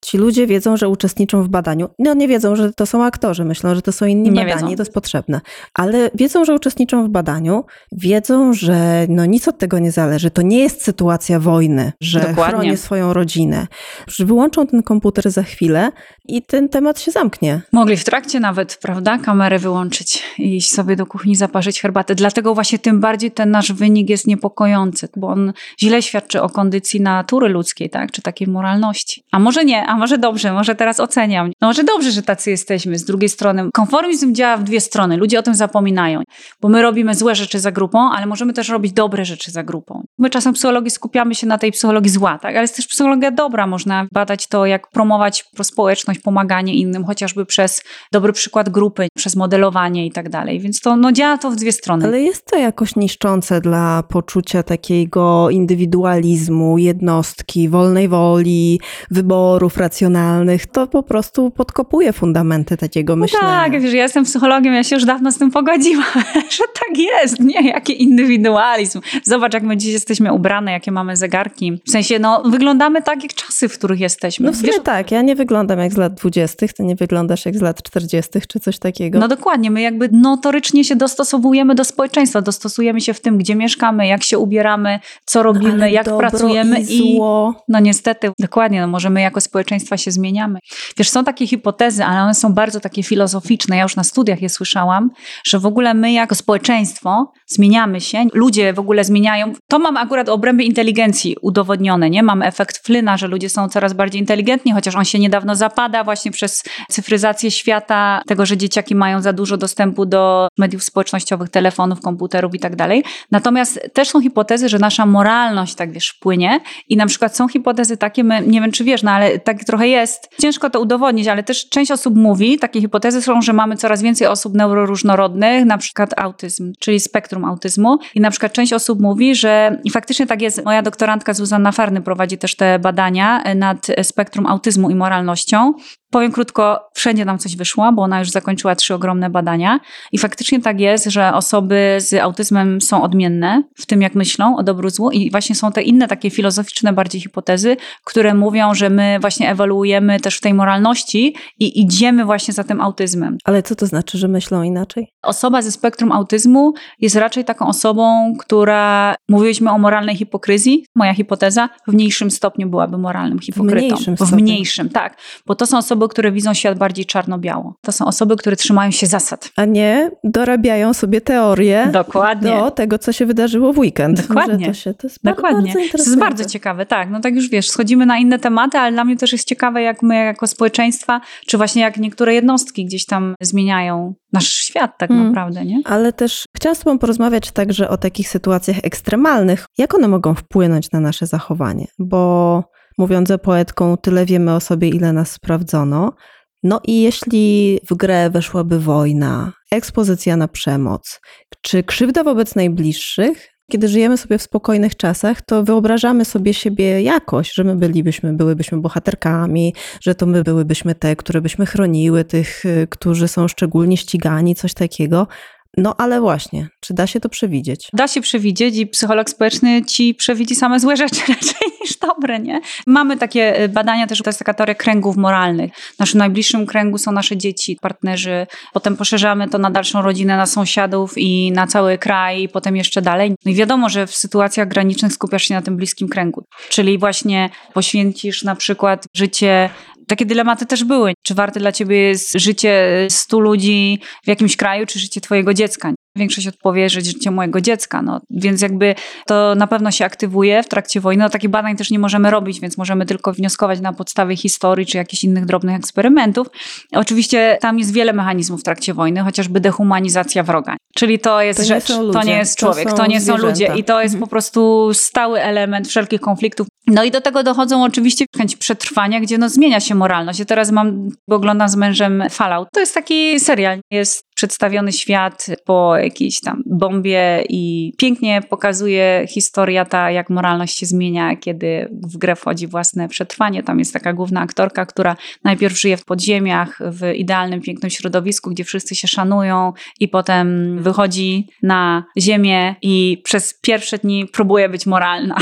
Ci ludzie wiedzą, że uczestniczą w badaniu. No nie wiedzą, że to są aktorzy, myślą, że to są inni Nie badani, wiedzą. to jest potrzebne. Ale wiedzą, że uczestniczą w badaniu, wiedzą, że no nic od tego nie zależy. To nie jest sytuacja wojny, że Dokładnie. chronię swoją rodzinę. Że wyłączą ten komputer za chwilę i ten temat się zamknie. Mogli w trakcie nawet, prawda, kamerę wyłączyć i iść sobie do kuchni zaparzyć herbatę. Dlatego właśnie tym bardziej ten nasz wynik jest niepokojący, bo on źle świadczy o kondycji natury ludzkiej, tak, czy takiej moralności. A może nie, a może dobrze, może teraz oceniam. No może dobrze, że tacy jesteśmy. Z drugiej strony konformizm działa w dwie strony. Ludzie o tym zapominają, bo my robimy złe rzeczy za grupą, ale możemy też robić dobre rzeczy za grupą. My czasem w psychologii skupiamy się na tej psychologii zła, tak, ale jest też psychologia dobra. Można badać to, jak promować prospołeczność, pomaganie innym, chociażby przez dobry przykład grupy, przez modelowanie i tak dalej. Więc to no, działa to w dwie strony. Ale jest to jakoś niszczące dla poczucia takiego indywidualizmu, jednostki, wolnej woli, wyborów racjonalnych. To po prostu podkopuje fundamenty takiego myślenia. No tak, wiesz, ja jestem psychologiem, ja się już dawno z tym pogodziłam, że tak jest, nie? Jaki indywidualizm. Zobacz, jak my dziś jesteśmy ubrane, jakie mamy zegarki. W sensie, no, wyglądamy tak, jak czasy, w których jesteśmy. No w sumie wiesz, tak, ja nie wyglądam jak z lat dwudziestych, ty nie wyglądasz jak z lat czterdziestych czy coś takiego. No dokładnie, my jakby notorycznie się dostosowujemy do społeczeństwa, dostosujemy się w tym, gdzie mieszkamy, jak się ubieramy, co robimy, Ale jak dobro pracujemy i zło. no niestety, dokładnie, no może my jako społeczeństwa się zmieniamy. Wiesz, są takie hipotezy, ale one są bardzo takie filozoficzne, ja już na studiach je słyszałam, że w ogóle my jako społeczeństwo zmieniamy się, ludzie w ogóle zmieniają. To mam akurat w obrębie inteligencji udowodnione, nie? Mam efekt Flyna, że ludzie są coraz bardziej inteligentni, chociaż on się niedawno zapada właśnie przez cyfryzację świata, tego, że dzieciaki mają za dużo dostępu do mediów społecznościowych, telefonów, komputerów i tak dalej. Natomiast też są hipotezy, że nasza moralność, tak wiesz, wpłynie i na przykład są hipotezy takie, my, nie wiem czy wiesz, no ale tak trochę jest, ciężko to udowodnić, ale też część osób mówi, takie hipotezy są, że mamy coraz więcej osób neuroróżnorodnych, na przykład autyzm, czyli spektrum autyzmu i na przykład część osób mówi, że i faktycznie tak jest, moja doktorantka Zuzanna Farny prowadzi też te badania nad spektrum autyzmu i moralnością. Powiem krótko, wszędzie nam coś wyszło, bo ona już zakończyła trzy ogromne badania i faktycznie tak jest, że osoby z autyzmem są odmienne w tym, jak myślą o dobru złu i właśnie są te inne takie filozoficzne bardziej hipotezy, które mówią, że my właśnie ewoluujemy też w tej moralności i idziemy właśnie za tym autyzmem. Ale co to znaczy, że myślą inaczej? Osoba ze spektrum autyzmu jest raczej taką osobą, która, mówiliśmy o moralnej hipokryzji, moja hipoteza w mniejszym stopniu byłaby moralnym hipokrytą. W mniejszym W stopniu. mniejszym, tak. Bo to są osoby, które widzą świat bardziej czarno-biało. To są osoby, które trzymają się zasad. A nie dorabiają sobie teorię Dokładnie. do tego, co się wydarzyło w weekend. Dokładnie. Że to, się, to jest Dokładnie. bardzo To interesujące. jest bardzo ciekawe, tak. No tak już wiesz, schodzimy na inne tematy, ale dla mnie też jest ciekawe, jak my jako społeczeństwa, czy właśnie jak niektóre jednostki gdzieś tam zmieniają nasz świat tak Mm. naprawdę, nie? Ale też chciałam z tobą porozmawiać także o takich sytuacjach ekstremalnych. Jak one mogą wpłynąć na nasze zachowanie? Bo mówiąc za poetką, tyle wiemy o sobie, ile nas sprawdzono. No i jeśli w grę weszłaby wojna, ekspozycja na przemoc, czy krzywda wobec najbliższych, kiedy żyjemy sobie w spokojnych czasach, to wyobrażamy sobie siebie jakoś, że my bylibyśmy, byłybyśmy bohaterkami, że to my byłybyśmy te, które byśmy chroniły tych, którzy są szczególnie ścigani, coś takiego. No ale właśnie, czy da się to przewidzieć? Da się przewidzieć i psycholog społeczny ci przewidzi same złe rzeczy raczej niż dobre, nie? Mamy takie badania też, to jest taka teoria kręgów moralnych. W naszym najbliższym kręgu są nasze dzieci, partnerzy, potem poszerzamy to na dalszą rodzinę, na sąsiadów i na cały kraj i potem jeszcze dalej. No i wiadomo, że w sytuacjach granicznych skupiasz się na tym bliskim kręgu. Czyli właśnie poświęcisz na przykład życie. Takie dylematy też były. Czy warte dla ciebie jest życie stu ludzi w jakimś kraju, czy życie twojego dziecka? Większość odpowie, że życie mojego dziecka. No, więc jakby to na pewno się aktywuje w trakcie wojny. No, takich badań też nie możemy robić, więc możemy tylko wnioskować na podstawie historii czy jakichś innych drobnych eksperymentów. Oczywiście tam jest wiele mechanizmów w trakcie wojny, chociażby dehumanizacja wroga. Czyli to jest To nie rzecz, są to ludzie, nie jest to człowiek, są to nie są zwierzęta. ludzie i to jest Mhm. po prostu stały element wszelkich konfliktów. No i do tego dochodzą oczywiście chęć przetrwania, gdzie no zmienia się moralność. Ja teraz mam, bo oglądam z mężem Fallout. To jest taki serial. Jest przedstawiony świat po jakiejś tam bombie i pięknie pokazuje historia ta, jak moralność się zmienia, kiedy w grę wchodzi własne przetrwanie. Tam jest taka główna aktorka, która najpierw żyje w podziemiach, w idealnym, pięknym środowisku, gdzie wszyscy się szanują i potem wychodzi na ziemię i przez pierwsze dni próbuje być moralna.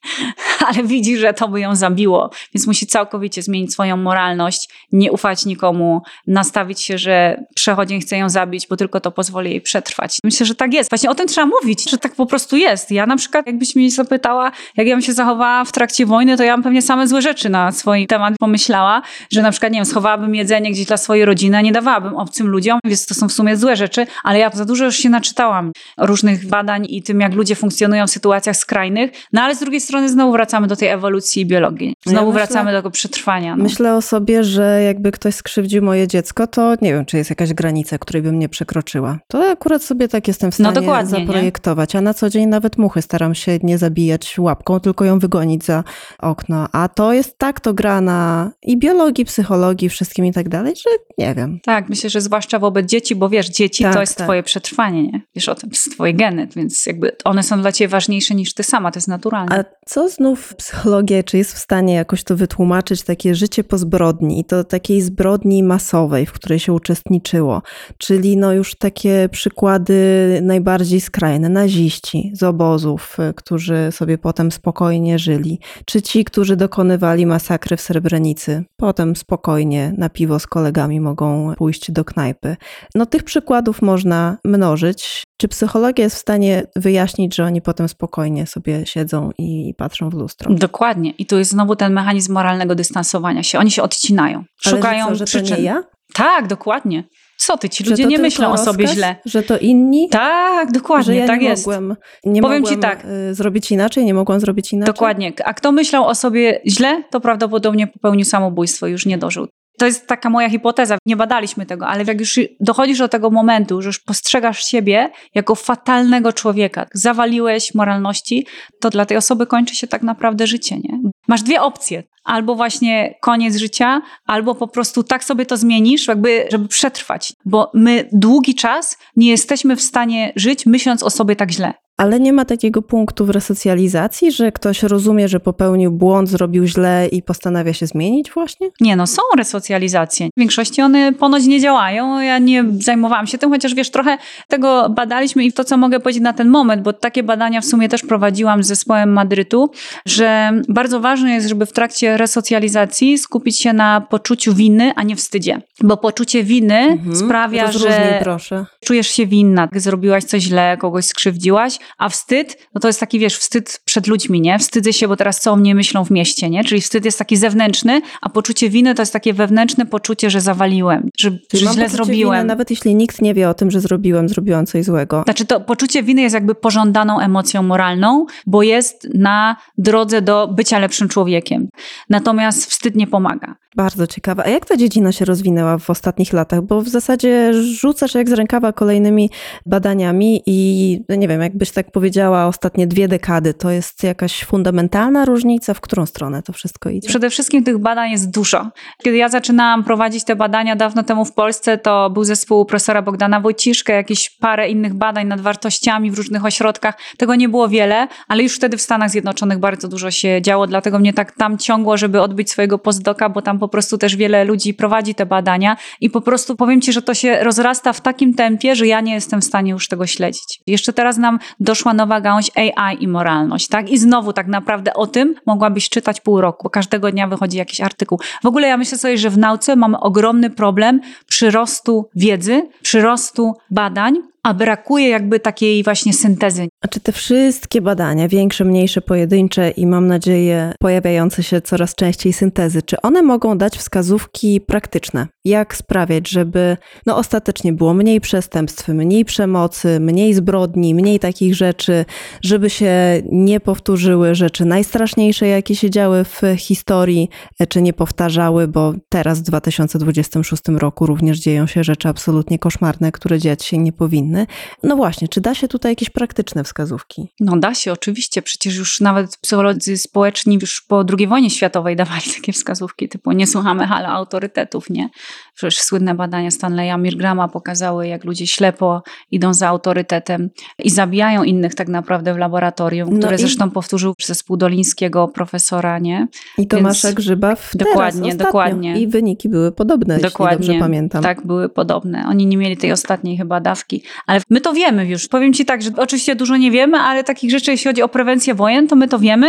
ale widzi, że to by ją zabiło, więc musi całkowicie zmienić swoją moralność, nie ufać nikomu, nastawić się, że przechodzień chce ją zabić, bo tylko to pozwoli jej przetrwać. Myślę, że tak jest. Właśnie o tym trzeba mówić, że tak po prostu jest. Ja na przykład, jakbyś mnie zapytała, jak ja bym się zachowała w trakcie wojny, to ja bym pewnie same złe rzeczy na swój temat pomyślała, że na przykład, nie wiem, schowałabym jedzenie gdzieś dla swojej rodziny, a nie dawałabym obcym ludziom, więc to są w sumie złe rzeczy, ale ja za dużo już się naczytałam różnych badań i tym, jak ludzie funkcjonują w sytuacjach skrajnych, no ale z drugiej strony znowu wracamy do tej ewolucji i biologii. Znowu ja myślę, wracamy do tego przetrwania. No. Myślę o sobie, że jakby ktoś skrzywdził moje dziecko, to nie wiem, czy jest jakaś granica, której bym nie przekroczyła. To akurat sobie tak jestem w stanie no zaprojektować, nie? A na co dzień nawet muchy staram się nie zabijać łapką, tylko ją wygonić za okno. A to jest tak to gra na i biologii, psychologii, wszystkim i tak dalej, że nie wiem. Tak, myślę, że zwłaszcza wobec dzieci, bo wiesz, dzieci tak, to jest tak. twoje przetrwanie, nie? Wiesz o tym, to jest twoje geny, więc jakby one są dla ciebie ważniejsze niż ty sama, to jest naturalne. A co znów psychologia, czy jest w stanie jakoś to wytłumaczyć, takie życie po zbrodni, i to takiej zbrodni masowej, w której się uczestniczyło, czyli no już takie przykłady najbardziej skrajne, naziści z obozów, którzy sobie potem spokojnie żyli, czy ci, którzy dokonywali masakry w Srebrenicy, potem spokojnie na piwo z kolegami mogą pójść do knajpy. No tych przykładów można mnożyć. Czy psychologia jest w stanie wyjaśnić, że oni potem spokojnie sobie siedzą i patrzą w lustro? Dokładnie. I tu jest znowu ten mechanizm moralnego dystansowania się. Oni się odcinają. Szukają Ale że, co, że przyczyn. To nie ja? Tak, dokładnie. Co ty, ci ludzie nie myślą o sobie rozkaz, źle. Że to inni? Tak, dokładnie, że ja tak nie jest. Mogłem, nie Powiem mogłem ci tak. zrobić inaczej, nie mogłam zrobić inaczej? Dokładnie. A kto myślał o sobie źle, to prawdopodobnie popełnił samobójstwo i już nie dożył. To jest taka moja hipoteza, nie badaliśmy tego, ale jak już dochodzisz do tego momentu, że już postrzegasz siebie jako fatalnego człowieka, zawaliłeś moralności, to dla tej osoby kończy się tak naprawdę życie, nie? Masz dwie opcje. Albo właśnie koniec życia, albo po prostu tak sobie to zmienisz, jakby, żeby przetrwać. Bo my długi czas nie jesteśmy w stanie żyć, myśląc o sobie tak źle. Ale nie ma takiego punktu w resocjalizacji, że ktoś rozumie, że popełnił błąd, zrobił źle i postanawia się zmienić właśnie? Nie, no są resocjalizacje. W większości one ponoć nie działają. Ja nie zajmowałam się tym, chociaż wiesz, trochę tego badaliśmy i to, co mogę powiedzieć na ten moment, bo takie badania w sumie też prowadziłam z zespołem Madrytu, że bardzo ważne jest, żeby w trakcie resocjalizacji skupić się na poczuciu winy, a nie wstydzie. Bo poczucie winy mhm. sprawia, Rozróżnij, że proszę. czujesz się winna, zrobiłaś coś źle, kogoś skrzywdziłaś, a wstyd, no to jest taki, wiesz, wstyd przed ludźmi, nie? Wstydzę się, bo teraz co o mnie myślą w mieście, nie? Czyli wstyd jest taki zewnętrzny, a poczucie winy to jest takie wewnętrzne poczucie, że zawaliłem, że, że źle zrobiłem. Winy, nawet jeśli nikt nie wie o tym, że zrobiłem, zrobiłam coś złego. Znaczy to poczucie winy jest jakby pożądaną emocją moralną, bo jest na drodze do bycia lepszym człowiekiem. Natomiast wstyd nie pomaga. Bardzo ciekawe. A jak ta dziedzina się rozwinęła w ostatnich latach? Bo w zasadzie rzucasz jak z rękawa kolejnymi badaniami i no nie wiem, jakbyś tak powiedziała, ostatnie dwie dekady, to jest jakaś fundamentalna różnica? W którą stronę to wszystko idzie? Przede wszystkim tych badań jest dużo. Kiedy ja zaczynałam prowadzić te badania dawno temu w Polsce, to był zespół profesora Bogdana Wojciszka, jakieś parę innych badań nad wartościami w różnych ośrodkach. Tego nie było wiele, ale już wtedy w Stanach Zjednoczonych bardzo dużo się działo, dlatego mnie tak tam ciągło, żeby odbyć swojego postdoka, bo tam po prostu też wiele ludzi prowadzi te badania i po prostu powiem ci, że to się rozrasta w takim tempie, że ja nie jestem w stanie już tego śledzić. Jeszcze teraz nam doszła nowa gałąź A I i moralność, tak? I znowu tak naprawdę o tym mogłabyś czytać pół roku, bo każdego dnia wychodzi jakiś artykuł. W ogóle ja myślę sobie, że w nauce mamy ogromny problem przyrostu wiedzy, przyrostu badań, a brakuje jakby takiej właśnie syntezy. A czy te wszystkie badania, większe, mniejsze, pojedyncze i mam nadzieję pojawiające się coraz częściej syntezy, czy one mogą dać wskazówki praktyczne? Jak sprawiać, żeby no ostatecznie było mniej przestępstw, mniej przemocy, mniej zbrodni, mniej takich rzeczy, żeby się nie powtórzyły rzeczy najstraszniejsze, jakie się działy w historii, czy nie powtarzały, bo teraz w dwa tysiące dwudziestym szóstym roku również dzieją się rzeczy absolutnie koszmarne, które dziać się nie powinny. No właśnie, czy da się tutaj jakieś praktyczne wskazówki? No da się, oczywiście. Przecież już nawet psycholodzy społeczni już po drugiej wojnie światowej dawali takie wskazówki, typu nie słuchamy hala autorytetów, nie? Przecież słynne badania Stanleya Milgrama pokazały, jak ludzie ślepo idą za autorytetem i zabijają innych tak naprawdę w laboratorium, które no i... zresztą powtórzył zespół Dolińskiego, profesora, nie? I Tomasza Więc... Grzyba w Dokładnie, teraz, dokładnie. I wyniki były podobne, dokładnie, jeśli dobrze pamiętam. Tak, były podobne. Oni nie mieli tej ostatniej chyba dawki. Ale my to wiemy już. Powiem ci tak, że oczywiście dużo nie wiemy, ale takich rzeczy, jeśli chodzi o prewencję wojen, to my to wiemy,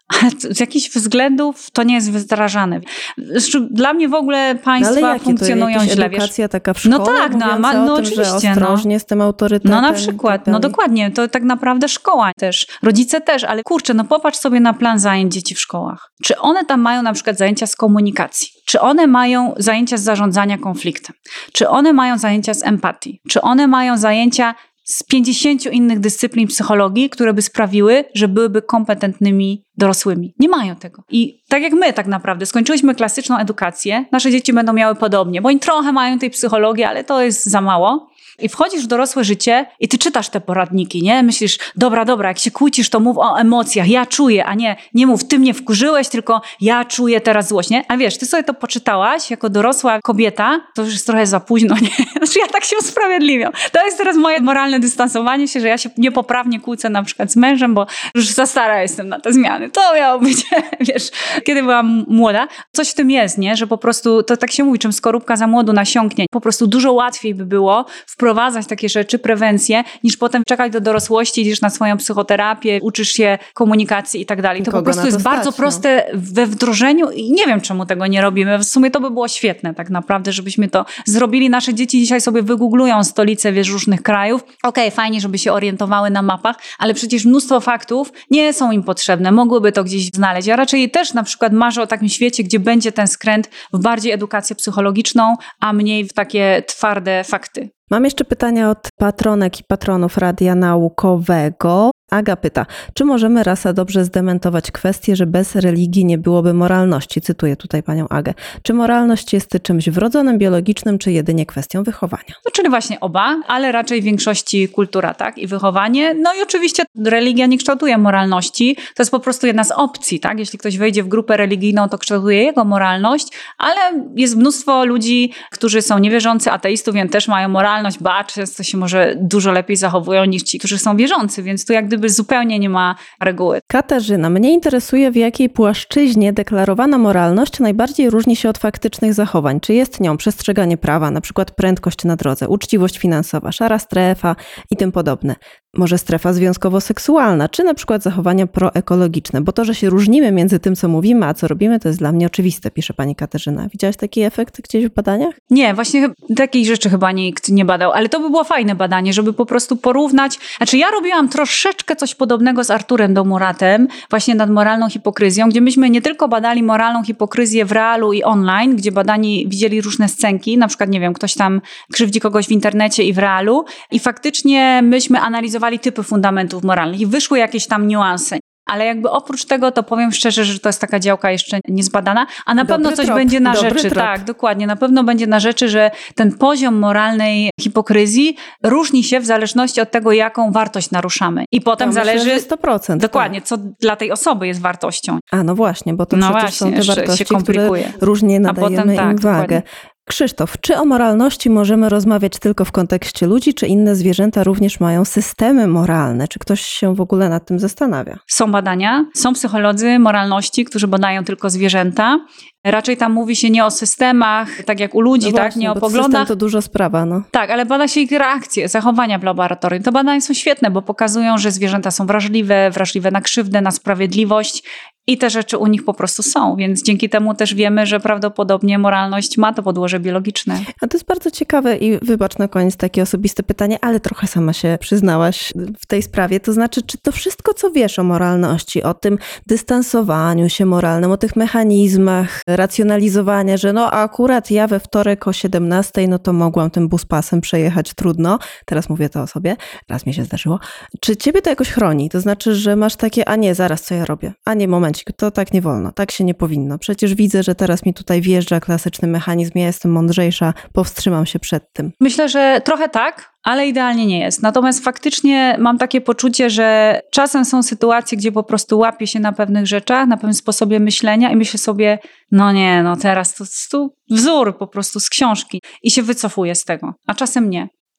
ale z jakichś względów to nie jest wdrażane. Zresztą dla mnie w ogóle państwa no, ale funkcjonują to źle. Edukacja wiesz? taka w szkole, no tak, no, ma, no o tym, oczywiście. że ostrożnie no. z tym autorytetem. No na przykład, no dokładnie, to tak naprawdę szkoła też, rodzice też, ale kurczę, no popatrz sobie na plan zajęć dzieci w szkołach. Czy one tam mają na przykład zajęcia z komunikacji? Czy one mają zajęcia z zarządzania konfliktem? Czy one mają zajęcia z empatii? Czy one mają zajęcia z pięćdziesięciu innych dyscyplin psychologii, które by sprawiły, że byłyby kompetentnymi dorosłymi? Nie mają tego. I tak jak my tak naprawdę skończyłyśmy klasyczną edukację, nasze dzieci będą miały podobnie, bo oni trochę mają tej psychologii, ale to jest za mało. I wchodzisz w dorosłe życie i ty czytasz te poradniki, nie? Myślisz, dobra, dobra, jak się kłócisz, to mów o emocjach, ja czuję, a nie, nie mów, ty mnie wkurzyłeś, tylko ja czuję teraz złość, nie? A wiesz, ty sobie to poczytałaś jako dorosła kobieta, to już jest trochę za późno, nie? Znaczy ja tak się usprawiedliwiam. To jest teraz moje moralne dystansowanie się, że ja się niepoprawnie kłócę na przykład z mężem, bo już za stara jestem na te zmiany. To miało być, wiesz, kiedy byłam młoda. Coś w tym jest, nie? Że po prostu, to tak się mówi, czym skorupka za młodu nasiąknie. Po prostu dużo łatwiej by było wprowadzić wprowadzać takie rzeczy, prewencję, niż potem czekać do dorosłości, idziesz na swoją psychoterapię, uczysz się komunikacji i tak dalej. To po prostu jest stać, bardzo proste no. we wdrożeniu i nie wiem, czemu tego nie robimy. W sumie to by było świetne tak naprawdę, żebyśmy to zrobili. Nasze dzieci dzisiaj sobie wygooglują stolice, wiesz, różnych krajów. Okej, okay, fajnie, żeby się orientowały na mapach, ale przecież mnóstwo faktów nie są im potrzebne. Mogłyby to gdzieś znaleźć. Ja raczej też na przykład marzę o takim świecie, gdzie będzie ten skręt w bardziej edukację psychologiczną, a mniej w takie twarde fakty. Mam jeszcze pytania od patronek i patronów Radia Naukowego. Aga pyta, czy możemy rasa dobrze zdementować kwestię, że bez religii nie byłoby moralności? Cytuję tutaj panią Agę. Czy moralność jest czymś wrodzonym, biologicznym, czy jedynie kwestią wychowania? No, czyli właśnie oba, ale raczej w większości kultura, tak? I wychowanie. No i oczywiście religia nie kształtuje moralności. To jest po prostu jedna z opcji, tak? Jeśli ktoś wejdzie w grupę religijną, to kształtuje jego moralność, ale jest mnóstwo ludzi, którzy są niewierzący, ateistów, więc też mają moralność, ba, często się może dużo lepiej zachowują niż ci, którzy są wierzący, więc tu jak gdyby zupełnie nie ma reguły. Katarzyna, mnie interesuje, w jakiej płaszczyźnie deklarowana moralność najbardziej różni się od faktycznych zachowań. Czy jest nią przestrzeganie prawa, na przykład prędkość na drodze, uczciwość finansowa, szara strefa i tym podobne. Może strefa związkowo-seksualna, czy na przykład zachowania proekologiczne, bo to, że się różnimy między tym, co mówimy, a co robimy, to jest dla mnie oczywiste, pisze pani Katarzyna. Widziałaś taki efekt gdzieś w badaniach? Nie, właśnie takiej rzeczy chyba nikt nie badał, ale to by było fajne badanie, żeby po prostu porównać. Znaczy ja robiłam troszeczkę coś podobnego z Arturem Domuratem, właśnie nad moralną hipokryzją, gdzie myśmy nie tylko badali moralną hipokryzję w realu i online, gdzie badani widzieli różne scenki, na przykład, nie wiem, ktoś tam krzywdzi kogoś w internecie i w realu i faktycznie myśmy analizowali typy fundamentów moralnych i wyszły jakieś tam niuanse. Ale jakby oprócz tego, to powiem szczerze, że to jest taka działka jeszcze niezbadana, a na dobry pewno coś trop, będzie na rzeczy. Trop. Tak, dokładnie. Na pewno będzie na rzeczy, że ten poziom moralnej hipokryzji różni się w zależności od tego, jaką wartość naruszamy. I potem ja zależy... Myślę, że sto procent. Dokładnie, co dla tej osoby jest wartością. A no właśnie, bo to no przecież właśnie, są te wartości, które różnie nadajemy potem, tak, im wagę. Dokładnie. Krzysztof, czy o moralności możemy rozmawiać tylko w kontekście ludzi, czy inne zwierzęta również mają systemy moralne? Czy ktoś się w ogóle nad tym zastanawia? Są badania, są psycholodzy moralności, którzy badają tylko zwierzęta. Raczej tam mówi się nie o systemach, tak jak u ludzi, no tak, właśnie, nie o bo poglądach. System to dużo sprawa, no. Tak, ale bada się ich reakcje, zachowania w laboratorium. To badania są świetne, bo pokazują, że zwierzęta są wrażliwe, wrażliwe na krzywdę, na sprawiedliwość i te rzeczy u nich po prostu są, więc dzięki temu też wiemy, że prawdopodobnie moralność ma to podłoże biologiczne. A to jest bardzo ciekawe i wybacz na koniec takie osobiste pytanie, ale trochę sama się przyznałaś w tej sprawie. To znaczy, czy to wszystko, co wiesz o moralności, o tym dystansowaniu się moralnym, o tych mechanizmach racjonalizowania, że no akurat ja we wtorek o siedemnastej, no to mogłam tym buspasem przejechać trudno. Teraz mówię to o sobie, raz mi się zdarzyło. Czy ciebie to jakoś chroni? To znaczy, że masz takie, a nie, zaraz co ja robię? A nie, momencik, to tak nie wolno, tak się nie powinno. Przecież widzę, że teraz mi tutaj wjeżdża klasyczny mechanizm, ja jestem mądrzejsza, powstrzymam się przed tym. Myślę, że trochę tak, ale idealnie nie jest. Natomiast faktycznie mam takie poczucie, że czasem są sytuacje, gdzie po prostu łapię się na pewnych rzeczach, na pewnym sposobie myślenia i myślę sobie, no nie, no teraz to jest tu wzór po prostu z książki i się wycofuję z tego, a czasem nie.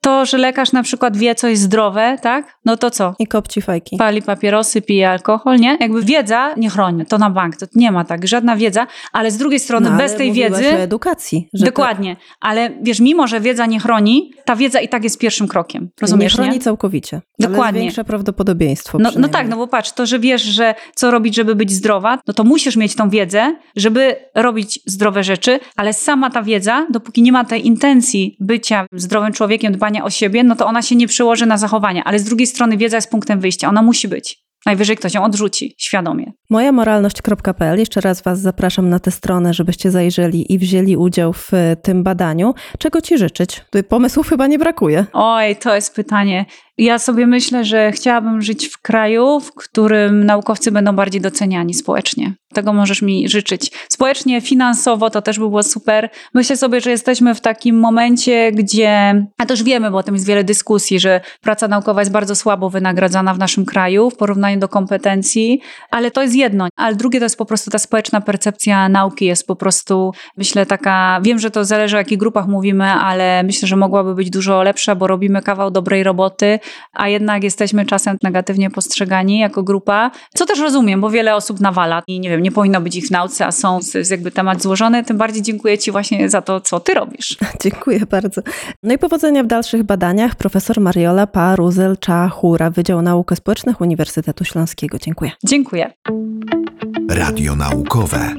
To, że lekarz na przykład wie, co jest zdrowe, tak? No to co? I kopci fajki. Pali papierosy, pije alkohol, nie? Jakby wiedza nie chroni, to na bank, to nie ma tak, żadna wiedza, ale z drugiej strony no, bez tej wiedzy... o edukacji. Że dokładnie, to... ale wiesz, mimo, że wiedza nie chroni, ta wiedza i tak jest pierwszym krokiem, rozumiesz, nie? chroni nie? całkowicie, dokładnie. ale zwiększa prawdopodobieństwo. No, no tak, no bo patrz, to, że wiesz, że co robić, żeby być zdrowa, no to musisz mieć tą wiedzę, żeby robić zdrowe rzeczy, ale sama ta wiedza, dopóki nie ma tej intencji bycia zdrowym człowiekiem, dbania o siebie, no to ona się nie przełoży na zachowania, ale z drugiej strony wiedza jest punktem wyjścia, ona musi być. Najwyżej ktoś ją odrzuci, świadomie. moja moralność kropka p l. Jeszcze raz was zapraszam na tę stronę, żebyście zajrzeli i wzięli udział w tym badaniu. Czego ci życzyć? Tutaj pomysłów chyba nie brakuje. Oj, to jest pytanie. Ja sobie myślę, że chciałabym żyć w kraju, w którym naukowcy będą bardziej doceniani społecznie. Tego możesz mi życzyć. Społecznie, finansowo to też by było super. Myślę sobie, że jesteśmy w takim momencie, gdzie, a to już wiemy, bo o tym jest wiele dyskusji, że praca naukowa jest bardzo słabo wynagradzana w naszym kraju w porównaniu do kompetencji, ale to jest jedno. Ale drugie to jest po prostu ta społeczna percepcja nauki jest po prostu, myślę, taka, wiem, że to zależy o jakich grupach mówimy, ale myślę, że mogłaby być dużo lepsza, bo robimy kawał dobrej roboty, a jednak jesteśmy czasem negatywnie postrzegani jako grupa, co też rozumiem, bo wiele osób nawala i nie wiem, nie powinno być ich w nauce, a są, to jest jakby temat złożony, tym bardziej dziękuję ci właśnie za to, co ty robisz. Dziękuję bardzo. No i powodzenia w dalszych badaniach. Profesor Mariola Paruzel-Czachura, Wydział Nauk Społecznych Uniwersytetu Śląskiego. Dziękuję. Dziękuję. Radio naukowe.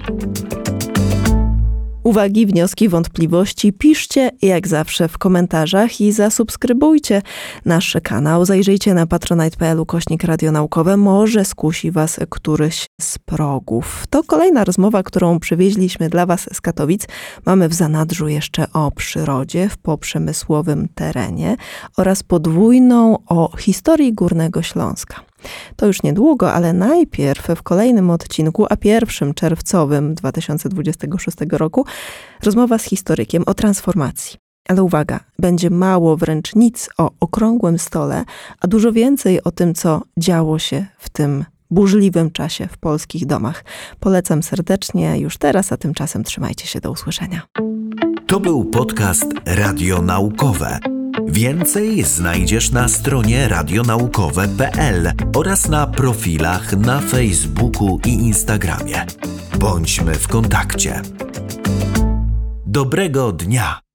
Uwagi, wnioski, wątpliwości piszcie jak zawsze w komentarzach i zasubskrybujcie nasz kanał. Zajrzyjcie na patronite.pl ukośnik radionaukowe. Może skusi was któryś z progów. To kolejna rozmowa, którą przywieźliśmy dla was z Katowic. Mamy w zanadrzu jeszcze o przyrodzie w poprzemysłowym terenie oraz podwójną o historii Górnego Śląska. To już niedługo, ale najpierw w kolejnym odcinku, a pierwszym czerwcowym dwa tysiące dwudziestego szóstego roku, rozmowa z historykiem o transformacji. Ale uwaga, będzie mało, wręcz nic o okrągłym stole, a dużo więcej o tym, co działo się w tym burzliwym czasie w polskich domach. Polecam serdecznie już teraz, a tymczasem trzymajcie się, do usłyszenia. To był podcast Radio Naukowe. Więcej znajdziesz na stronie radionaukowe kropka p l oraz na profilach na Facebooku i Instagramie. Bądźmy w kontakcie. Dobrego dnia!